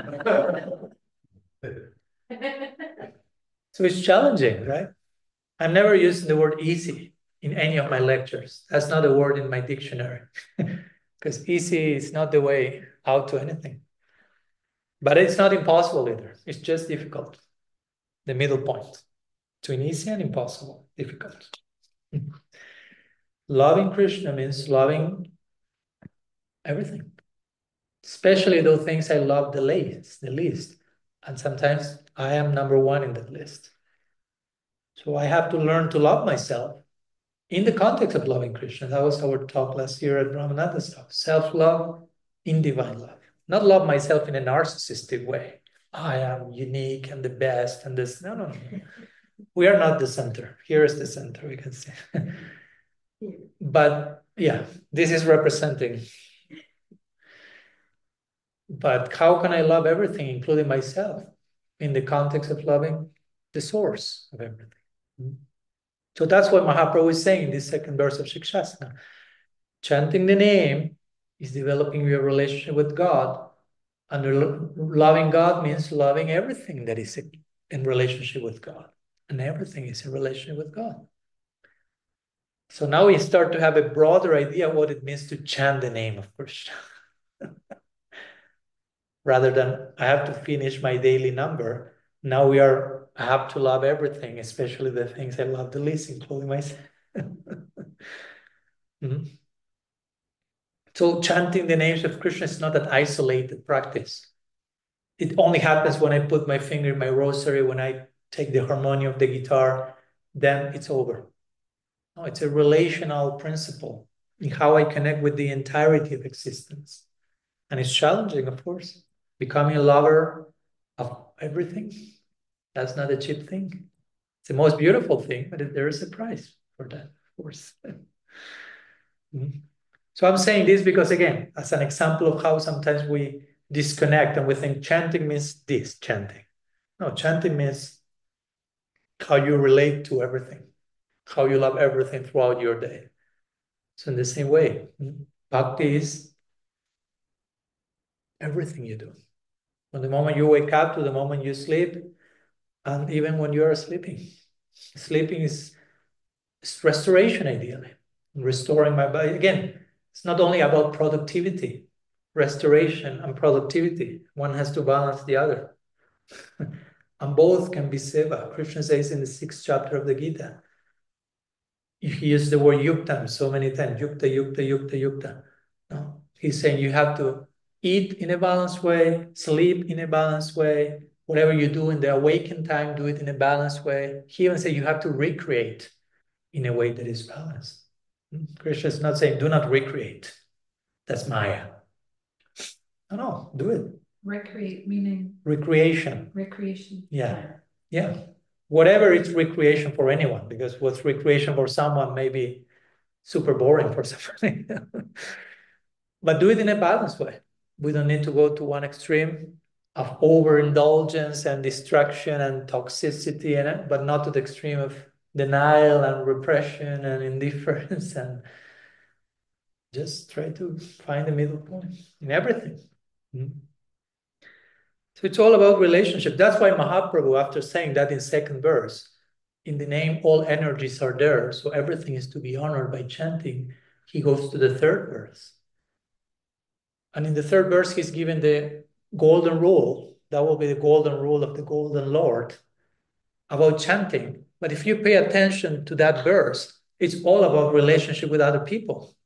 So it's challenging, right? I'm never using the word easy in any of my lectures. That's not a word in my dictionary. Because easy is not the way out to anything. But it's not impossible either. It's just difficult. The middle point between easy and impossible, difficult. Loving Krishna means loving everything, especially those things I love the least, the least. And sometimes I am number one in that list. So I have to learn to love myself in the context of loving Krishna. That was our talk last year at Brahmananda's talk. Self-love in divine love. Not love myself in a narcissistic way. I am unique and the best and this. No, no, no. We are not the center. Here is the center, we can say. But yeah, this is representing. But how can I love everything, including myself, in the context of loving the source of everything? So that's what Mahaprabhu is saying in this second verse of Shikshasana. Chanting the name is developing your relationship with God. And loving God means loving everything that is in relationship with God. And everything is in relationship with God. So now we start to have a broader idea of what it means to chant the name of Krishna. Rather than I have to finish my daily number, now we are, I have to love everything, especially the things I love the least, including myself. Mm-hmm. So chanting the names of Krishna is not an isolated practice. it only happens when I put my finger in my rosary, when I take the harmony of the guitar, then it's over. No, it's a relational principle in how I connect with the entirety of existence. And it's challenging, of course. Becoming a lover of everything, that's not a cheap thing. It's the most beautiful thing, but there is a price for that, of course. Mm-hmm. So I'm saying this because, again, as an example of how sometimes we disconnect and we think chanting means this, chanting. No, chanting means how you relate to everything, how you love everything throughout your day. So in the same way, bhakti is everything you do. From the moment you wake up to the moment you sleep, and even when you are sleeping. Sleeping is, is restoration, ideally. Restoring my body. Again, it's not only about productivity, restoration and productivity. One has to balance the other. And both can be seva. Krishna says in the sixth chapter of the Gita, he uses the word yuktam so many times, yukta, yukta, yukta, yukta. No? He's saying you have to eat in a balanced way, sleep in a balanced way, whatever you do in the awakened time, do it in a balanced way. He even says you have to recreate in a way that is balanced. Krishna is not saying do not recreate. That's Maya. No, no, do it. Recreate meaning Recreation. recreation. Yeah, yeah. Whatever it's recreation for anyone, because what's recreation for someone may be super boring for somebody. But do it in a balanced way. We don't need to go to one extreme of overindulgence and distraction and toxicity, in it, but not to the extreme of denial and repression and indifference, and just try to find the middle point in everything. Mm-hmm. So it's all about relationship. That's why Mahaprabhu, after saying that in second verse, in the name all energies are there, so everything is to be honored by chanting, he goes to the third verse. And in the third verse, he's given the golden rule. That will be the golden rule of the golden Lord about chanting. But if you pay attention to that verse, it's all about relationship with other people.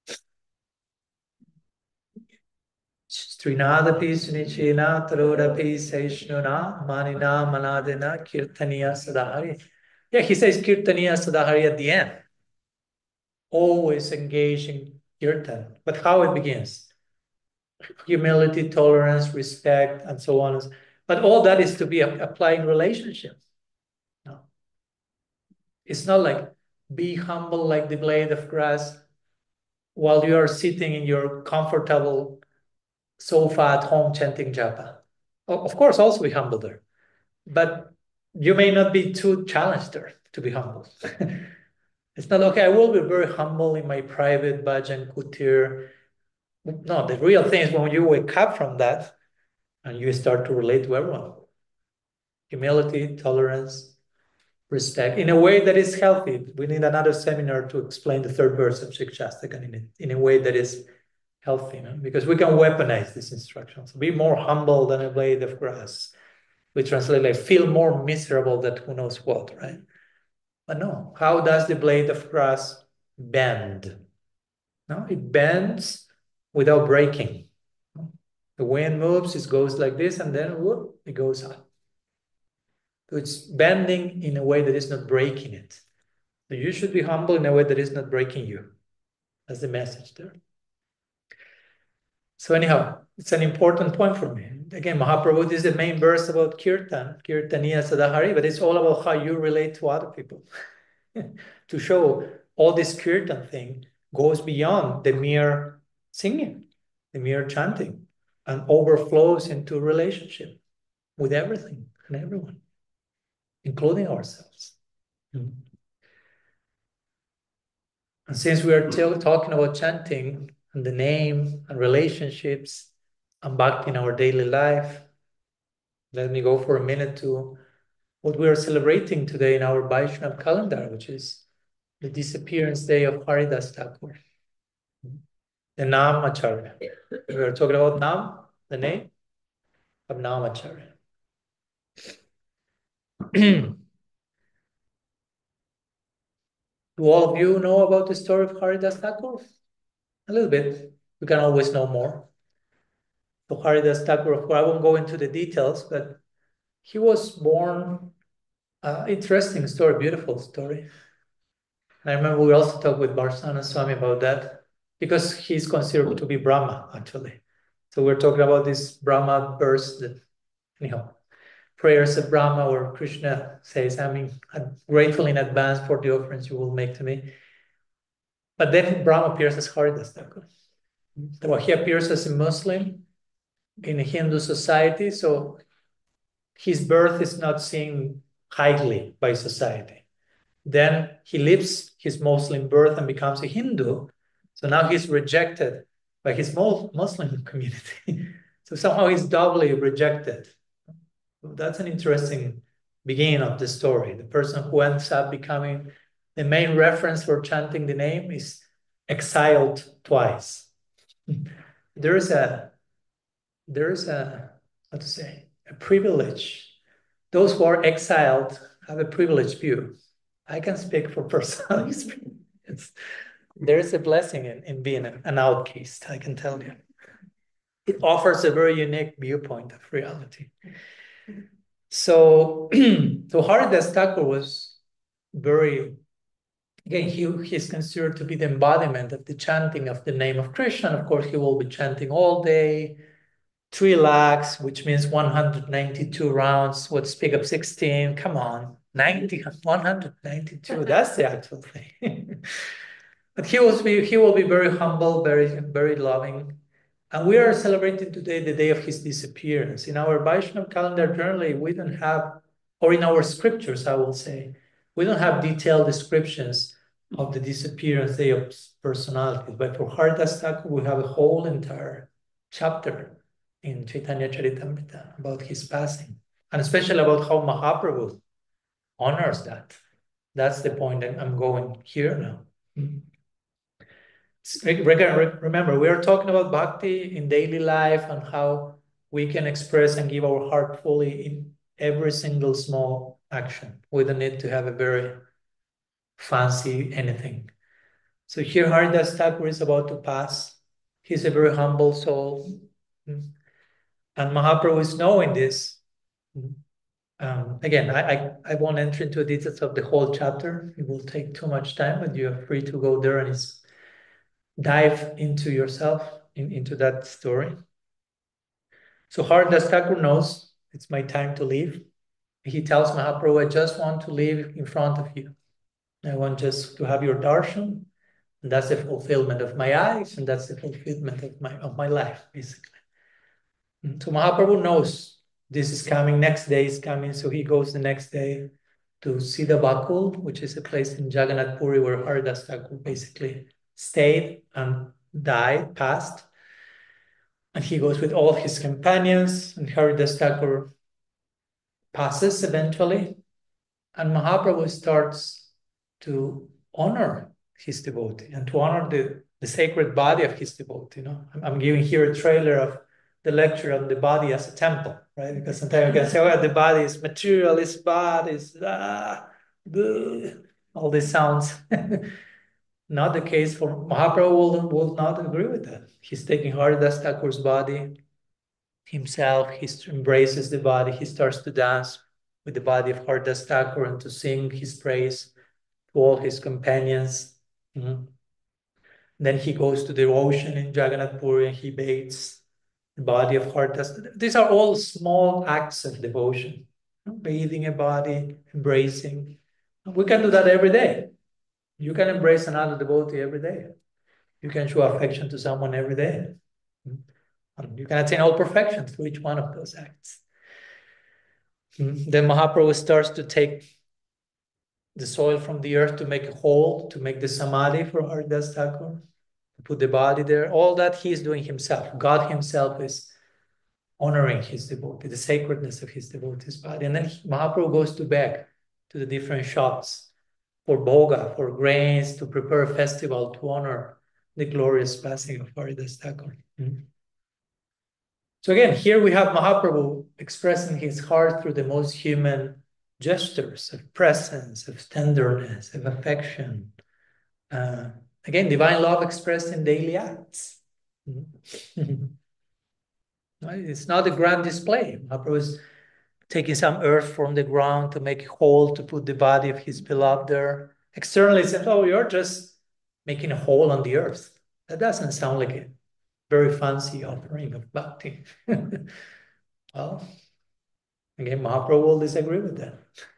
Strinadapi sunichena tarodapi seishnuna manina manadena kirtaniya sadahari. Yeah, he says kirtaniya sadahari at the end. Always engage in kirtan. But how it begins? Humility, tolerance, respect, and so on. But all that is to be applied in relationship. No. It's not like be humble like the blade of grass while you are sitting in your comfortable sofa at home chanting japa. Of course, also be humble there. But you may not be too challenged there to be humble. It's not, okay, I will be very humble in my private bhajan kutir. No, the real thing is when you wake up from that and you start to relate to everyone. Humility, tolerance, respect, in a way that is healthy. We need another seminar to explain the third verse of Shikshastakam in, a, in a way that is healthy, no? Because we can weaponize these instructions. Be more humble than a blade of grass. We translate like feel more miserable than who knows what, right? But no, how does the blade of grass bend? No, it bends without breaking. The wind moves, it goes like this, and then whoop, it goes up. So it's bending in a way that is not breaking it. So you should be humble in a way that is not breaking you. That's the message there. So anyhow, it's an important point for me. Again, Mahaprabhu, this is the main verse about Kirtan, Kirtaniya Sadahari, but it's all about how you relate to other people. To show all this Kirtan thing goes beyond the mere singing, the mere chanting, and overflows into relationship with everything and everyone, including ourselves. Mm-hmm. And since we are still talking about chanting and the name and relationships and bhakti in our daily life, let me go for a minute to what we are celebrating today in our Vaishnava calendar, which is the disappearance day of Haridas Thakur, the Nam Acharya. We are talking about Nam, the name of Nam Acharya. Do all of you know about the story of Haridas Thakur? A little bit. We can always know more. So Haridas Thakur, I won't go into the details, but he was born, uh, interesting story, beautiful story. I remember we also talked with Barsana Swami about that, because he's considered to be Brahma, actually. So we're talking about this Brahma verse that, anyhow, prayers of Brahma, where Krishna says, I mean, I'm grateful in advance for the offerings you will make to me. But then Brahma appears as Haridas Thakur. Well, he appears as a Muslim in a Hindu society, so his birth is not seen highly by society. Then he leaves his Muslim birth and becomes a Hindu. So now he's rejected by his Muslim community. So somehow he's doubly rejected. That's an interesting beginning of the story. The person who ends up becoming the main reference for chanting the name is exiled twice. There is a, there is a, how to say, a privilege. Those who are exiled have a privileged view. I can speak for personal experience. There is a blessing in, in being an, an outcast, I can tell you. It offers a very unique viewpoint of reality. So, so Haridas Thakur was very, again, he, he's considered to be the embodiment of the chanting of the name of Krishna. Of course, he will be chanting all day, three lakhs, which means one hundred ninety-two rounds. What, speak of sixteen? Come on, ninety, one hundred ninety-two. That's the actual thing. But he will be he will be very humble, very very loving, and we are celebrating today the day of his disappearance. In our Vaishnava calendar, generally we don't have, or in our scriptures, I will say, we don't have detailed descriptions of the disappearance day of personalities. But for Haridas Thakur, we have a whole entire chapter in Chaitanya Charitamrita about his passing, and especially about how Mahaprabhu honors that. That's the point I'm going here now. Remember, we are talking about bhakti in daily life and how we can express and give our heart fully in every single small action. We don't need to have a very fancy anything. So here Haridas Thakur is about to pass. He's a very humble soul. And Mahaprabhu is knowing this. Um, again, I, I, I won't enter into the details of the whole chapter. It will take too much time, but you are free to go there and it's, dive into yourself, in, into that story. So Haridas Thakur knows it's my time to leave. He tells Mahaprabhu, I just want to leave in front of you. I want just to have your darshan. And that's the fulfillment of my eyes, and that's the fulfillment of my of my life, basically. So Mahaprabhu knows this is coming, next day is coming, so he goes the next day to Siddha Bakul, which is a place in Jagannath Puri where Haridas Thakur basically stayed and died, passed. And he goes with all his companions, and Haridas Thakur passes eventually. And Mahaprabhu starts to honor his devotee and to honor the, the sacred body of his devotee. You know, I'm, I'm giving here a trailer of the lecture on the body as a temple, right? Because sometimes you can say, oh, the body is materialist, body is ah, bleh, all these sounds. Not the case for Mahaprabhu will, will not agree with that. He's taking Haridas Thakur's body himself, he embraces the body, he starts to dance with the body of Haridas Thakur and to sing his praise to all his companions. Mm-hmm. Then he goes to the ocean in Jagannath Puri and he bathes the body of Haridas. These are all small acts of devotion. Bathing a body, embracing. We can do that every day. You can embrace another devotee every day. You can show affection to someone every day. And you can attain all perfection through each one of those acts. Then Mahaprabhu starts to take the soil from the earth to make a hole, to make the samadhi for Haridas Thakur, to put the body there. All that he is doing himself. God himself is honoring his devotee, the sacredness of his devotee's body. And then Mahaprabhu goes to beg to the different shops for bhoga, for grains, to prepare a festival to honor the glorious passing of Haridas Thakur. Mm-hmm. So again, here we have Mahaprabhu expressing his heart through the most human gestures of presence, of tenderness, of affection. Uh, again, divine love expressed in daily acts. Mm-hmm. Right? It's not a grand display. Mahaprabhu is taking some earth from the ground to make a hole to put the body of his beloved there. Externally, it says, oh, you're just making a hole on the earth. That doesn't sound like a very fancy offering of bhakti. Well, again, Mahaprabhu will disagree with that.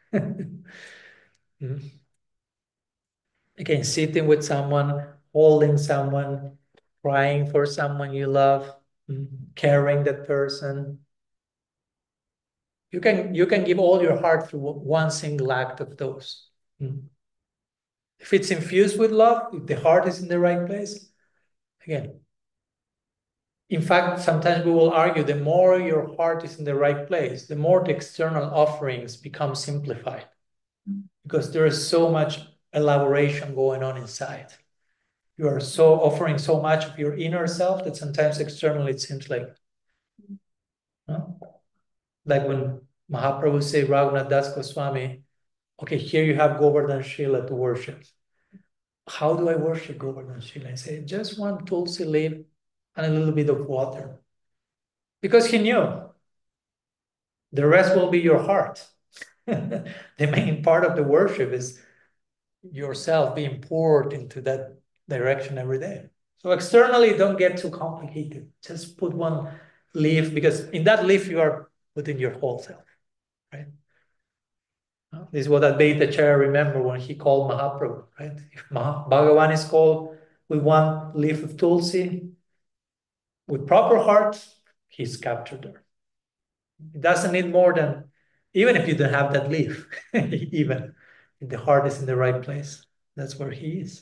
Mm. Again, sitting with someone, holding someone, crying for someone you love, mm, caring that person. You can, you can give all your heart through one single act of those. Mm. If it's infused with love, if the heart is in the right place, again. In fact, sometimes we will argue the more your heart is in the right place, the more the external offerings become simplified. Because there is so much elaboration going on inside. You are so offering so much of your inner self that sometimes externally it seems like, no? Like when Mahaprabhu say Raghunath Das Goswami, okay, here you have Govardhan Shila to worship. How do I worship Govardhan Shila? I say, just one tulsi leaf and a little bit of water. Because he knew the rest will be your heart. The main part of the worship is yourself being poured into that direction every day. So externally, don't get too complicated. Just put one leaf, because in that leaf, you are putting your whole self, right? This is what Advaita Acharya remember when he called Mahaprabhu, right? If Mah Bhagavan is called with one leaf of tulsi, with proper heart, he's captured there. It doesn't need more than, even if you don't have that leaf, even if the heart is in the right place, that's where he is.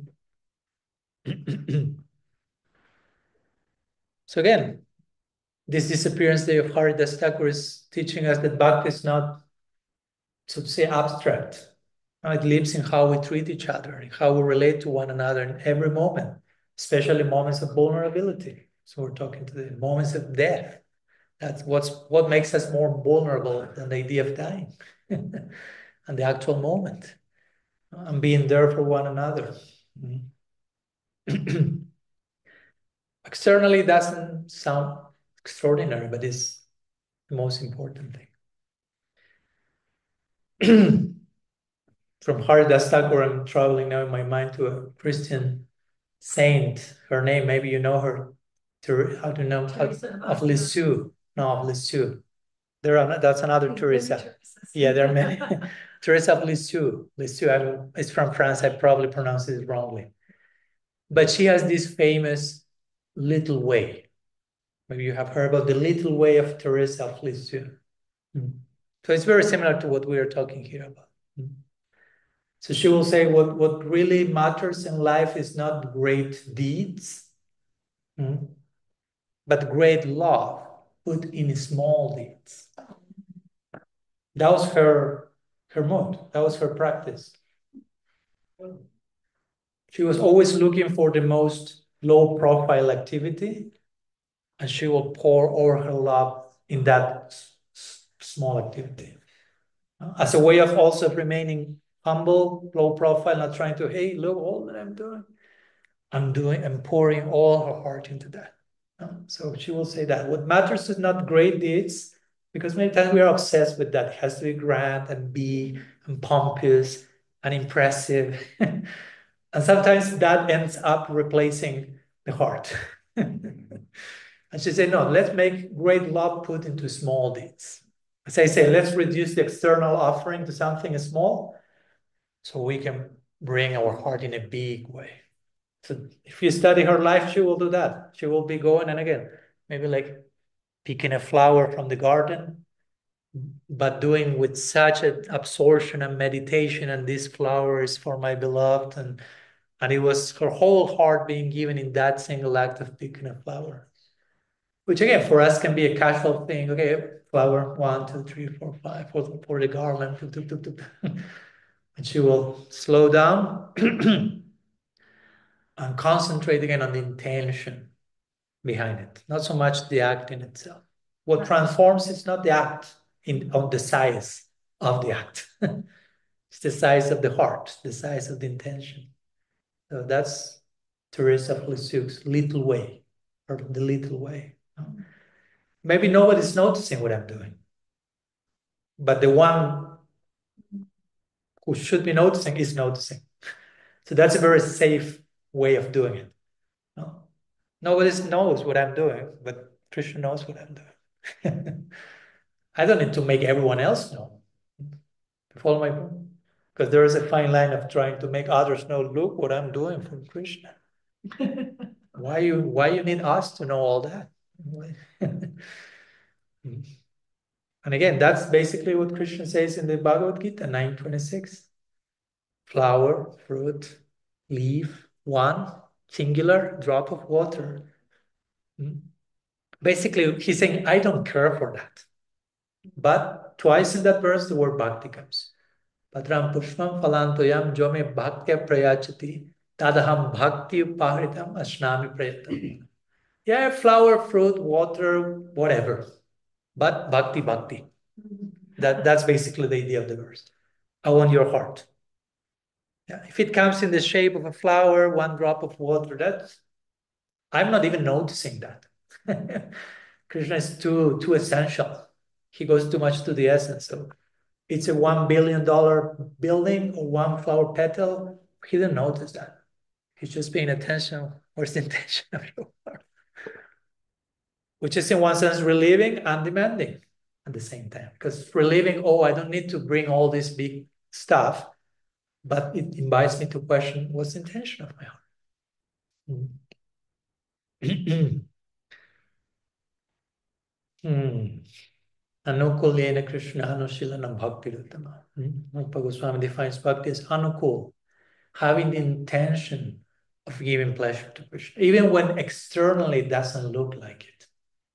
So again, this disappearance day of Haridas Thakur is teaching us that bhakti is not, so to say, abstract. No, it lives in how we treat each other, in how we relate to one another in every moment, especially moments of vulnerability. So we're talking to the moments of death. That's what's what makes us more vulnerable than the idea of dying and the actual moment, and being there for one another. Mm-hmm. Externally, it doesn't sound extraordinary, but it's the most important thing. From Haridas Thakur, I'm traveling now in my mind to a Christian saint. Her name, maybe you know her. Ter how do you know? How, of Lisieux. No, of Lisieux. There are, that's another oh, Teresa. Yeah, there are many. Teresa of Lisieux. Lisieux, I mean, it's from France. I probably pronounced it wrongly. But she has this famous little way. Maybe you have heard about the little way of Teresa of Lisieux. Mm. So it's very similar to what we are talking here about. Mm. So she will say what, what really matters in life is not great deeds, mm, but great love put in small deeds. That was her, her mood. That was her practice. She was always looking for the most low-profile activity, and she will pour all her love in that small activity. As a way of also remaining humble, low-profile, not trying to, hey, look all that I'm doing. I'm doing, I'm pouring all her heart into that. So she will say that what matters is not great deeds, because many times we are obsessed with that. It has to be grand and big and pompous and impressive. And sometimes that ends up replacing the heart. And she said, no, let's make great love put into small deeds. As I say, let's reduce the external offering to something small so we can bring our heart in a big way. So if you study her life, she will do that. She will be going, and again, maybe like picking a flower from the garden, but doing with such an absorption and meditation, and this flower is for my beloved. And, and it was her whole heart being given in that single act of picking a flower. Which again, for us can be a casual thing. Okay, flower, one, two, three, four, five, for, for the garland. And she will slow down and concentrate again on the intention behind it, not so much the act in itself. What transforms is not the act in on the size of the act. It's the size of the heart, the size of the intention. So that's Teresa of Lisieux's little way, or the little way. maybe nobody's noticing what I'm doing. But the one who should be noticing is noticing. So that's a very safe way of doing it. No? Nobody knows what I'm doing, but Krishna knows what I'm doing. I don't need to make everyone else know. You follow my point? Because there is a fine line of trying to make others know, look what I'm doing for Krishna. Why you why you need us to know all that? And again, that's basically what Krishna says in the Bhagavad Gita, nine twenty-six. Flower, fruit, leaf, one singular drop of water. Basically, he's saying, I don't care for that. But twice in that verse, the word bhakti comes. Patram pushpam phalantoyam jome bhaktya prayachati tadaham bhakti upahritam ashnami prayatam. Yeah, flower, fruit, water, whatever. But bhakti, bhakti. That, that's basically the idea of the verse. I want your heart. Yeah, if it comes in the shape of a flower, one drop of water, that's, I'm not even noticing that. Krishna is too, too essential. He goes too much to the essence. So it's a one billion dollar building or one flower petal. He didn't notice that. He's just paying attention. Where's the intention of your heart? Which is in one sense relieving and demanding at the same time. Because relieving, oh, I don't need to bring all this big stuff, but it invites me to question what's the intention of my heart. Hmm. Hmm. Anukulena Krishna Anushilana Bhakti Ruttama. Rupa Goswami defines bhakti as anukul, having the intention of giving pleasure to Krishna, even when externally it doesn't look like it.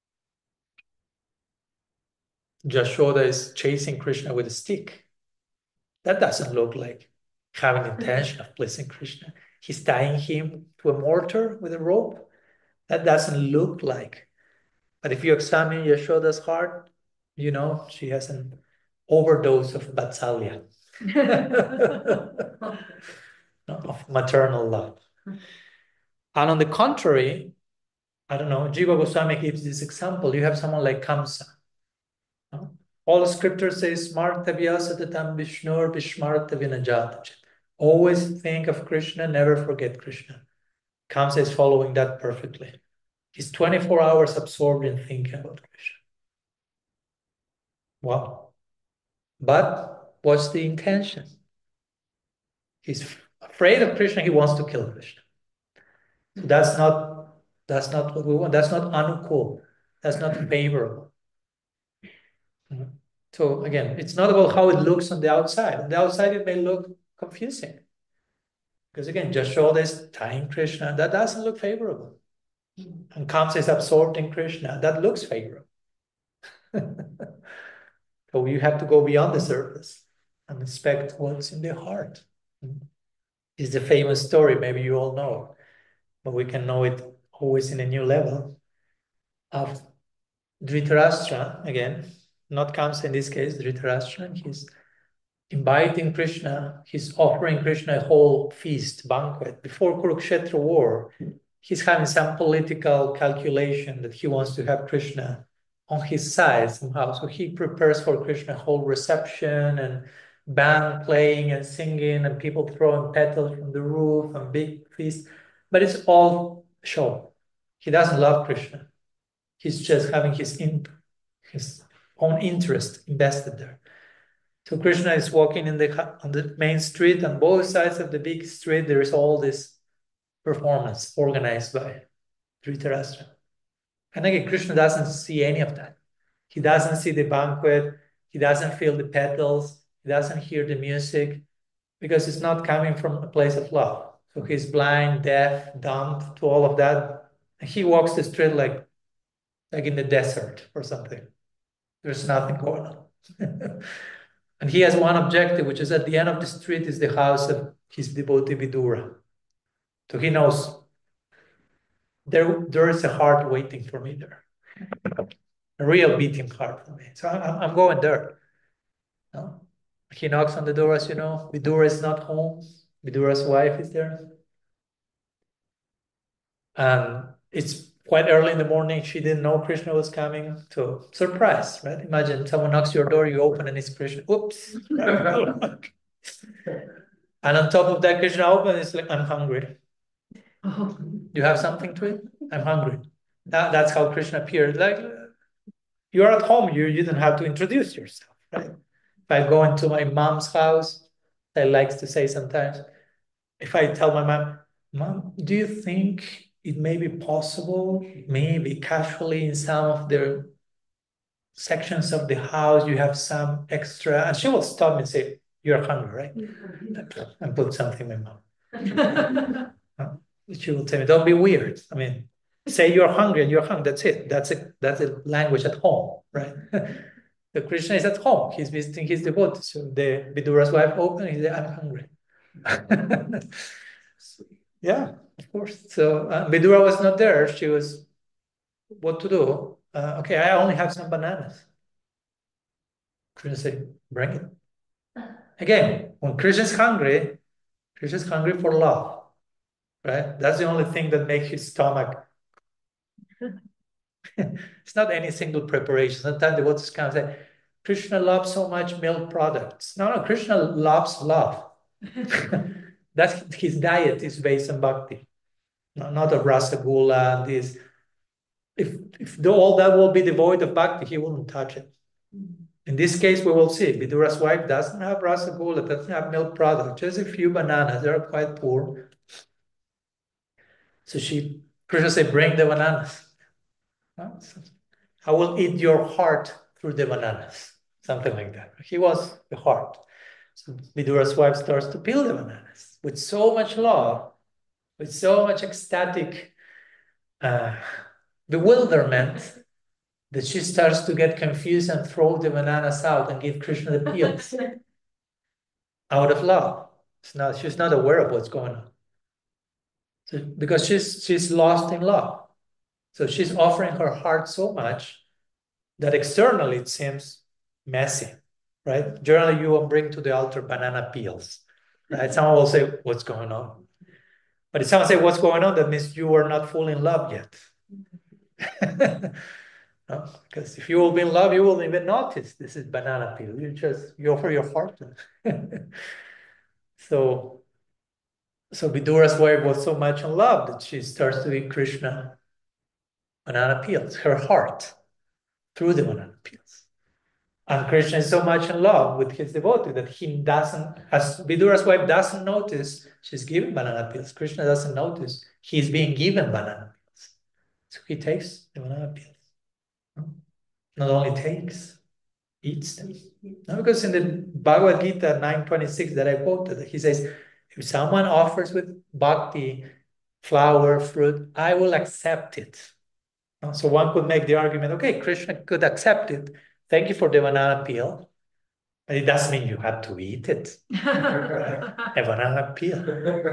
Jashoda is chasing Krishna with a stick. That doesn't look like having the intention of pleasing Krishna. He's tying him to a mortar with a rope. That doesn't look like. But if you examine Yashoda's heart, you know, she has an overdose of Vatsalya, of maternal love. And on the contrary, I don't know, Jiva Goswami gives this example. You have someone like Kamsa. No? All the scripture says, Smartavya satatam Vishnur Vishmartavya najat. Always think of Krishna, never forget Krishna. Kamsa is following that perfectly. He's twenty-four hours absorbed in thinking about Krishna. Wow. But what's the intention? He's afraid of Krishna, he wants to kill Krishna. So that's not that's not what we want. That's not anukul. That's not favorable. So again, it's not about how it looks on the outside. On the outside, it may look confusing. Because again, Jashoda is tying Krishna. That doesn't look favorable. And Kamsa is absorbed in Krishna. That looks favorable. So you have to go beyond the surface and inspect what's in the heart. It's the famous story, maybe you all know, but we can know it always in a new level, of Dhritarashtra, again, not Kamsa in this case, Dhritarashtra. He's inviting Krishna, he's offering Krishna a whole feast, banquet. Before Kurukshetra war, he's having some political calculation that he wants to have Krishna on his side somehow. So he prepares for Krishna a whole reception and band playing and singing and people throwing petals from the roof and big feast. But it's all show. He doesn't love Krishna. He's just having his, in, his own interest invested there. So Krishna is walking in the on the main street. On both sides of the big street, there is all this performance organized by Dhritarashtra. And again, Krishna doesn't see any of that. He doesn't see the banquet. He doesn't feel the petals. He doesn't hear the music because it's not coming from a place of love. So he's blind, deaf, dumb to all of that. And he walks the street like, like in the desert or something. There's nothing going on. And he has one objective, which is at the end of the street is the house of his devotee Vidura. So he knows there, there is a heart waiting for me there. A real beating heart for me. So I'm, I'm going there. No? He knocks on the door, as you know. Vidura is not home. Vidura's wife is there. And it's quite early in the morning, she didn't know Krishna was coming. So surprise, right? Imagine someone knocks your door, you open and it's Krishna. Oops. And on top of that, Krishna opens, it's like, I'm hungry. Oh. You have something to eat? I'm hungry. That, that's how Krishna appeared. Like, you're at home, you, you don't have to introduce yourself, right? If I go into my mom's house, I like to say sometimes, if I tell my mom, Mom, do you think it may be possible, maybe casually in some of the sections of the house, you have some extra, and she will stop me and say, you're hungry, right? And put something in my mouth. She will tell me, don't be weird. I mean, say you're hungry and you're hungry. That's it. That's it. That's a language at home, right? The Krishna is at home. He's visiting his devotees. So the Vidura's wife opened. He said, "I'm hungry." Yeah, of course. So uh, Vidura was not there. She was, what to do? Uh, okay, I only have some bananas. Krishna said, "Bring it." Again, when Krishna's hungry, Krishna's hungry for love, right? That's the only thing that makes his stomach. It's not any single preparation. Sometimes the devotees come and say, Krishna loves so much milk products. No, no, Krishna loves love. That's his diet is based on bhakti, no, not a rasagula and this. If, if the, all that will be devoid of bhakti, he wouldn't touch it. In this case, we will see Vidura's wife doesn't have rasagula, doesn't have milk products, just a few bananas. They're quite poor. So she, Krishna said, bring the bananas. I will eat your heart through the bananas. Something like that. He was the heart. So Vidura's wife starts to peel the bananas with so much love, with so much ecstatic uh, bewilderment that she starts to get confused and throw the bananas out and give Krishna the peels out of love. It's not, she's not aware of what's going on. So, because she's, she's lost in love. So she's offering her heart so much that externally it seems messy, right? Generally, you will bring to the altar banana peels, right? Someone will say, what's going on? But if someone say, what's going on? That means you are not fully in love yet. No? Because if you will be in love, you will even notice this is banana peel. You just, you offer your heart to it. so, so Vidura's wife was so much in love that she starts to eat Krishna banana peels, her heart, through the banana peels. And Krishna is so much in love with his devotee that he doesn't, as Vidura's wife doesn't notice she's giving banana peels. Krishna doesn't notice he's being given banana peels. So he takes the banana peels. Not only takes, eats them. No, because in the Bhagavad Gita nine twenty-six that I quoted, he says, if someone offers with bhakti, flower, fruit, I will accept it. So one could make the argument, okay, Krishna could accept it. Thank you for the banana peel. But it doesn't mean you have to eat it. A banana peel.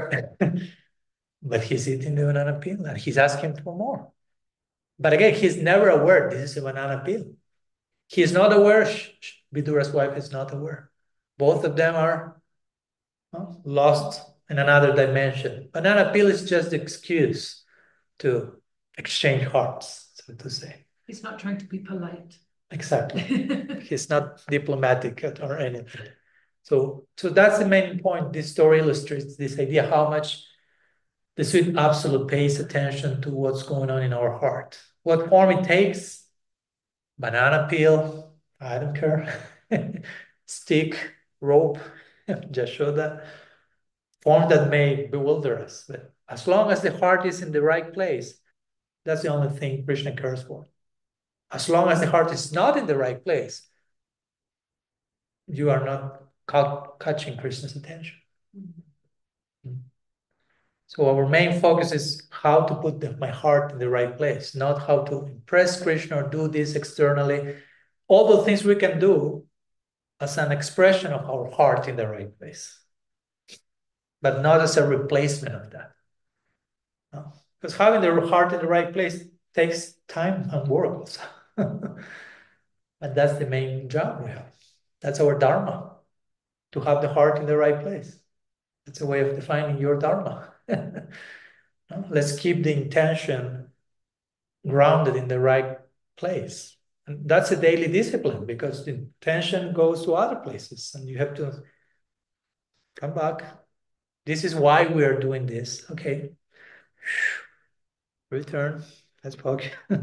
But he's eating the banana peel and he's asking for more. But again, he's never aware this is a banana peel. He's not aware, Vidura's wife is not aware. Both of them are well, lost in another dimension. Banana peel is just the excuse to exchange hearts, so to say. He's not trying to be polite. Exactly. He's not diplomatic or anything. So, so that's the main point. This story illustrates this idea how much the Sweet Absolute pays attention to what's going on in our heart. What form it takes, banana peel, I don't care, stick, rope, Jashoda, form that may bewilder us. But as long as the heart is in the right place, that's the only thing Krishna cares for. As long as the heart is not in the right place, you are not caught, catching Krishna's attention. Mm-hmm. So our main focus is how to put the, my heart in the right place, not how to impress Krishna or do this externally. All the things we can do as an expression of our heart in the right place, but not as a replacement of that. No? Because having the heart in the right place takes time and work also. And that's the main job we have. That's our dharma, to have the heart in the right place. It's a way of defining your dharma. No? Let's keep the intention grounded in the right place. And that's a daily discipline because the attention goes to other places and you have to come back. This is why we are doing this. Okay. Return. Let's talk.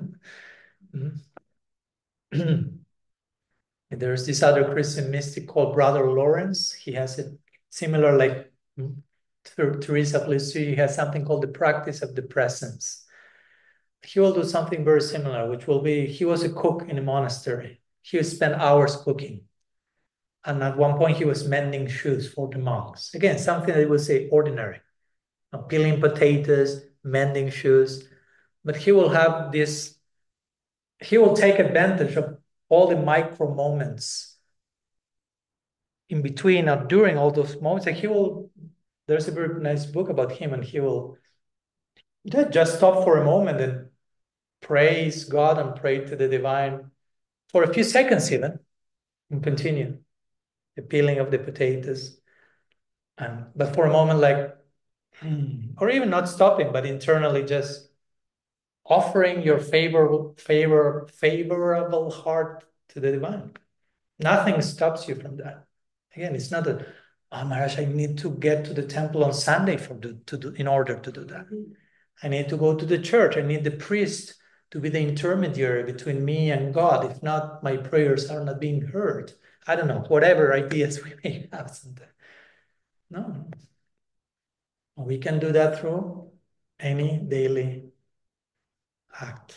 There's this other Christian mystic called Brother Lawrence. He has a similar, like Teresa of Lisieux, he has something called the practice of the presence. He will do something very similar, which will be, he was a cook in a monastery. He would spend hours cooking. And at one point he was mending shoes for the monks. Again, something that we would say ordinary. You know, peeling potatoes, mending shoes. But he will have this, he will take advantage of all the micro moments in between or during all those moments. Like he will, there's a very nice book about him, and he will just stop for a moment and praise God and pray to the divine for a few seconds even, and continue the peeling of the potatoes. And but for a moment, like, hmm, or even not stopping, but internally just offering your favorable, favor, favorable heart to the divine. Nothing stops you from that. Again, it's not that, oh Maharaj, I need to get to the temple on Sunday for do, to do in order to do that. I need to go to the church. I need the priest to be the intermediary between me and God. If not, my prayers are not being heard. I don't know, whatever ideas we may have sometimes. No. We can do that through any daily act.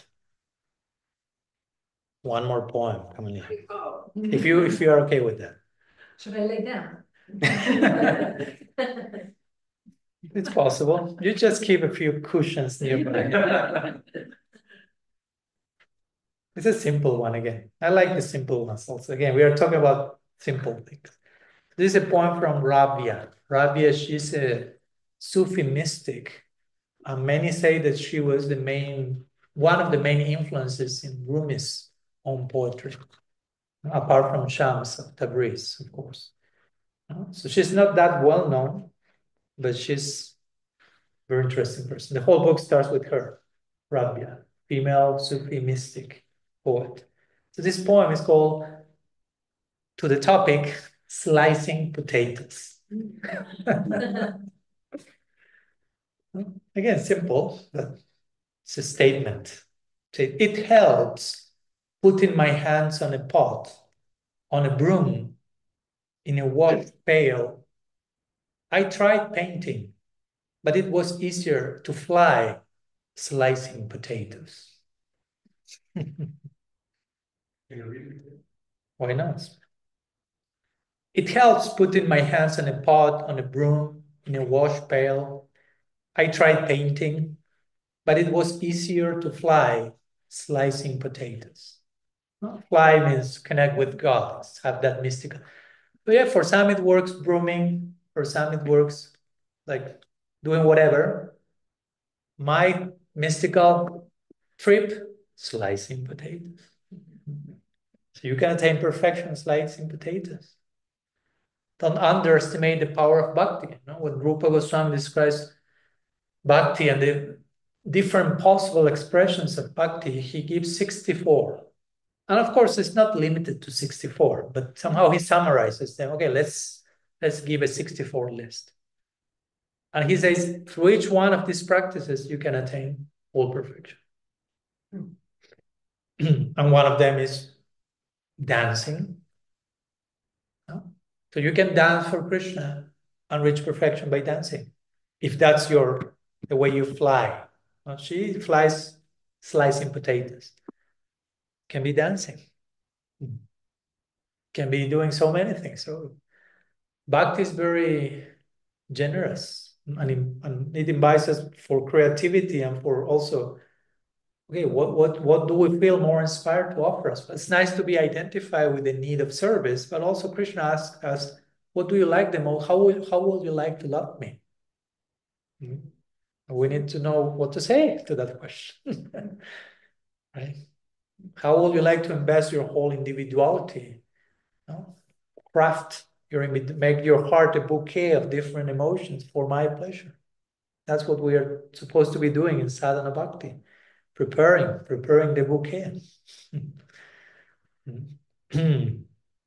One more poem, Kamali. If you if you are okay with that. Should I lay down? It's possible. You just keep a few cushions nearby. It's a simple one again. I like the simple ones also. Again, we are talking about simple things. This is a poem from Rabia. Rabia, she's a Sufi mystic. And many say that she was the main, one of the main influences in Rumi's own poetry, apart from Shams of Tabriz, of course. So she's not that well known, but she's a very interesting person. The whole book starts with her, Rabia, female Sufi mystic poet. So this poem is called, to the topic, Slicing Potatoes. Again, simple, but it's a statement. It helps putting my hands on a pot, on a broom, in a wash pail. I tried painting, but it was easier to fly slicing potatoes. Why not? It helps putting my hands on a pot, on a broom, in a wash pail. I tried painting, but it was easier to fly slicing potatoes. Fly means connect with God, have that mystical. But yeah, for some it works brooming, for some it works like doing whatever. My mystical trip, slicing potatoes. So you can attain perfection slicing potatoes. Don't underestimate the power of bhakti. You know, when Rupa Goswami describes bhakti and the different possible expressions of bhakti, he gives sixty-four. And of course, it's not limited to sixty-four, but somehow he summarizes them. Okay, let's, let's give a sixty-four list. And he says, through each one of these practices, you can attain full perfection. And one of them is dancing. So you can dance for Krishna and reach perfection by dancing. If that's your the way you fly. Well, she flies slicing potatoes. Can be dancing. Can be doing so many things. So bhakti is very generous. And it, and it invites us for creativity and for also, okay, what, what, what do we feel more inspired to offer us? It's nice to be identified with the need of service, but also Krishna asks us, what do you like the most? How will, how will you like to love me? Mm-hmm. We need to know what to say to that question. Right? How would you like to invest your whole individuality? You know? Craft your, make your heart a bouquet of different emotions for my pleasure. That's what we are supposed to be doing in sadhana bhakti. preparing, preparing the bouquet. mm.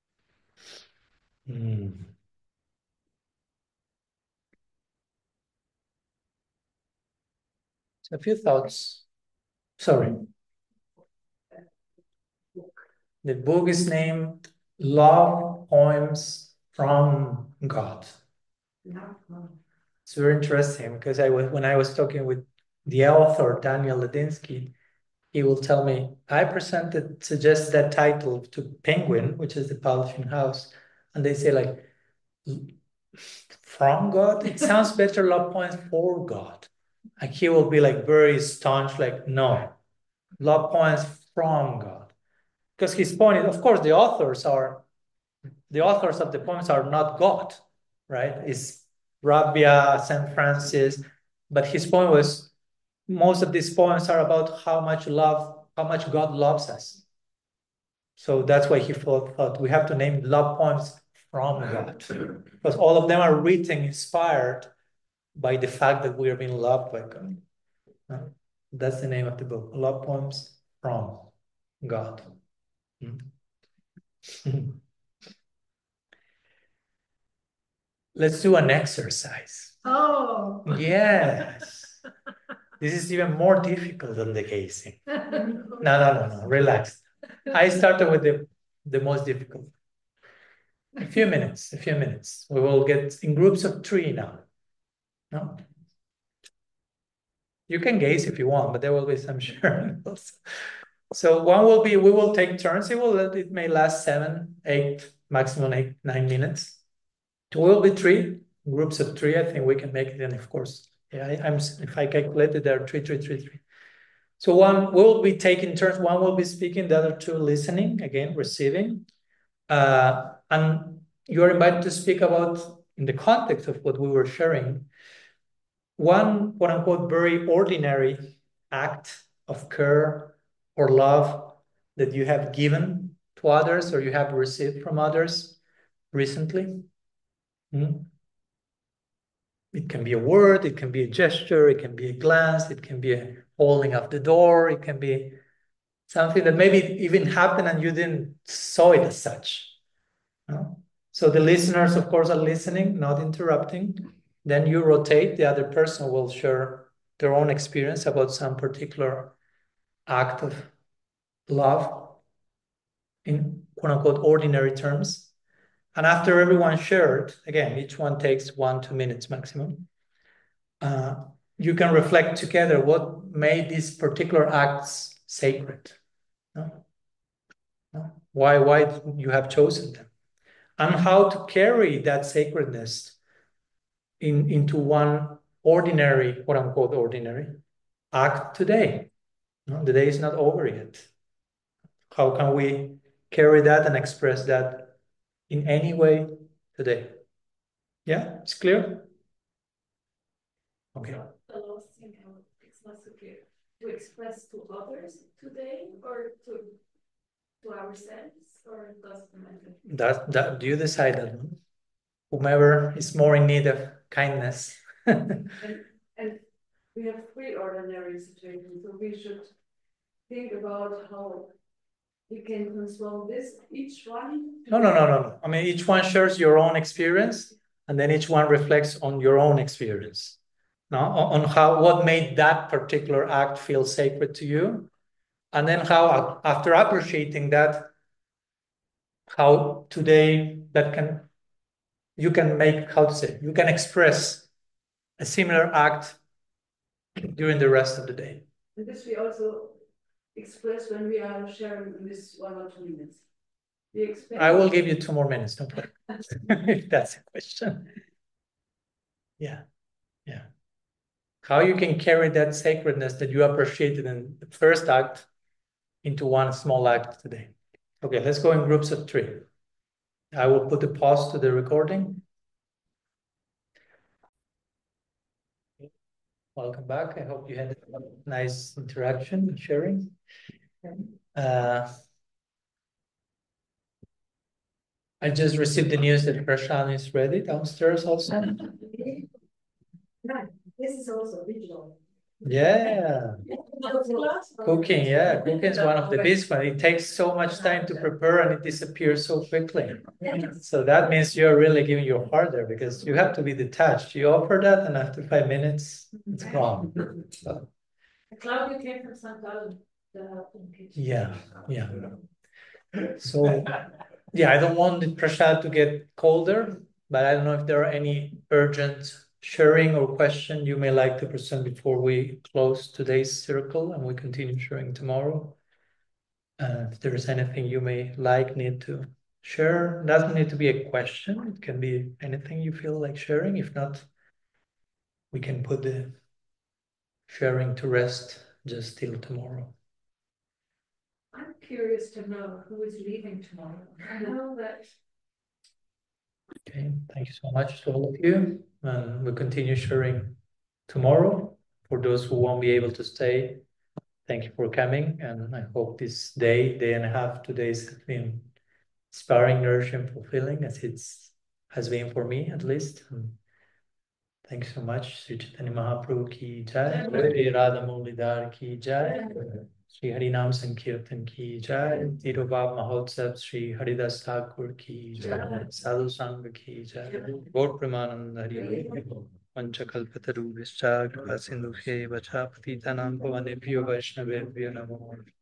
So a few thoughts. Sorry. The book is named Love Poems from God. It's very interesting because I was when I was talking with the author Daniel Ladinsky, he will tell me I presented suggest that title to Penguin, which is the publishing house, and they say like from God. It sounds better. Love Poems for God, and he will be like very staunch, like no, Love Poems from God, because his point is, of course, the authors are the authors of the poems are not God, right? It's Rabia, Saint Francis, but his point was most of these poems are about how much love, how much God loves us. So that's why he thought, thought we have to name love poems from God, because all of them are written, inspired by the fact that we are being loved by God. That's the name of the book, Love Poems from God. Let's do an exercise. Oh. Yes. This is even more difficult than the gazing. No, no, no, no. Relax. I started with the, the most difficult. A few minutes, a few minutes. We will get in groups of three now. No? You can gaze if you want, but there will be some sharing also. So one will be, we will take turns. It will, it may last seven, eight, maximum eight, nine minutes. Two will be three, groups of three. I think we can make it. And of course, yeah, I, I'm, if I calculated, there are three, three, three, three. So one will be taking turns. One will be speaking, the other two listening, again, receiving. Uh, and you're invited to speak about, in the context of what we were sharing, one quote unquote very ordinary act of care or love that you have given to others or you have received from others recently. Hmm? It can be a word, it can be a gesture, it can be a glance, it can be a holding of the door, it can be something that maybe even happened and you didn't saw it as such. No? So the listeners, of course, are listening, not interrupting. Then you rotate, the other person will share their own experience about some particular act of love in quote unquote ordinary terms. And after everyone shared, again, each one takes one, two minutes maximum. Uh, you can reflect together what made these particular acts sacred. No? No? Why, why you have chosen them. And how to carry that sacredness in, into one ordinary, quote unquote, ordinary act today. No? The day is not over yet. How can we carry that and express that in any way today? Yeah, it's clear? Okay. The last thing, it's not so clear. To express to others today or to to ourselves, or it doesn't matter? That, that, do you decide that? Whomever is more in need of kindness. and, and we have three ordinary situations, so we should think about how we can transform this, each one. No, no, no, no, no. I mean, each one shares your own experience, and then each one reflects on your own experience. Now, on how what made that particular act feel sacred to you, and then how, after appreciating that, how today that can you can make how to say you can express a similar act during the rest of the day. And this we also express when we are sharing in this one or two minutes. We expect I will give you two more minutes. Don't worry. If that's a question. Yeah, yeah. How you can carry that sacredness that you appreciated in the first act into one small act today. Okay, let's go in groups of three. I will put a pause to the recording. Welcome back. I hope you had a nice interaction and sharing. Uh, I just received the news that Prashant is ready downstairs also. Right. This is also visual. Yeah, cooking, yeah, cooking is one of the best one. It takes so much time to prepare and it disappears so quickly. So that means you're really giving your heart there because you have to be detached. You offer that and after five minutes, it's gone. So, Claudia came from Saint Gallen, the help in kitchen. yeah, yeah. So, yeah, I don't want the prasad to get colder, but I don't know if there are any urgent sharing or question you may like to present before we close today's circle and we continue sharing tomorrow. Uh, if there is anything you may like, need to share, it doesn't need to be a question. It can be anything you feel like sharing. If not, we can put the sharing to rest just till tomorrow. I'm curious to know who is leaving tomorrow. I know that. Okay, thank you so much to all of you. And we'll continue sharing tomorrow. For those who won't be able to stay, thank you for coming. And I hope this day, day and a half, two days have been inspiring, nourishing, fulfilling as it's has been for me at least. And thank you so much. Sri Chaitanya Mahaprabhu ki jai, Sri Radha Murlidhar ki jai, Sri Harinam Sankirtan ki jai, Tirobhav Mahotsav Sri Haridas Thakur ki jai, Sadhu Sangha ki jai, Gaur Premanand Hari Panchakalpataru Vischa Kripa Sindhu Bhaja Patitanam Pavanebhyo Vaishnavebhyo Namo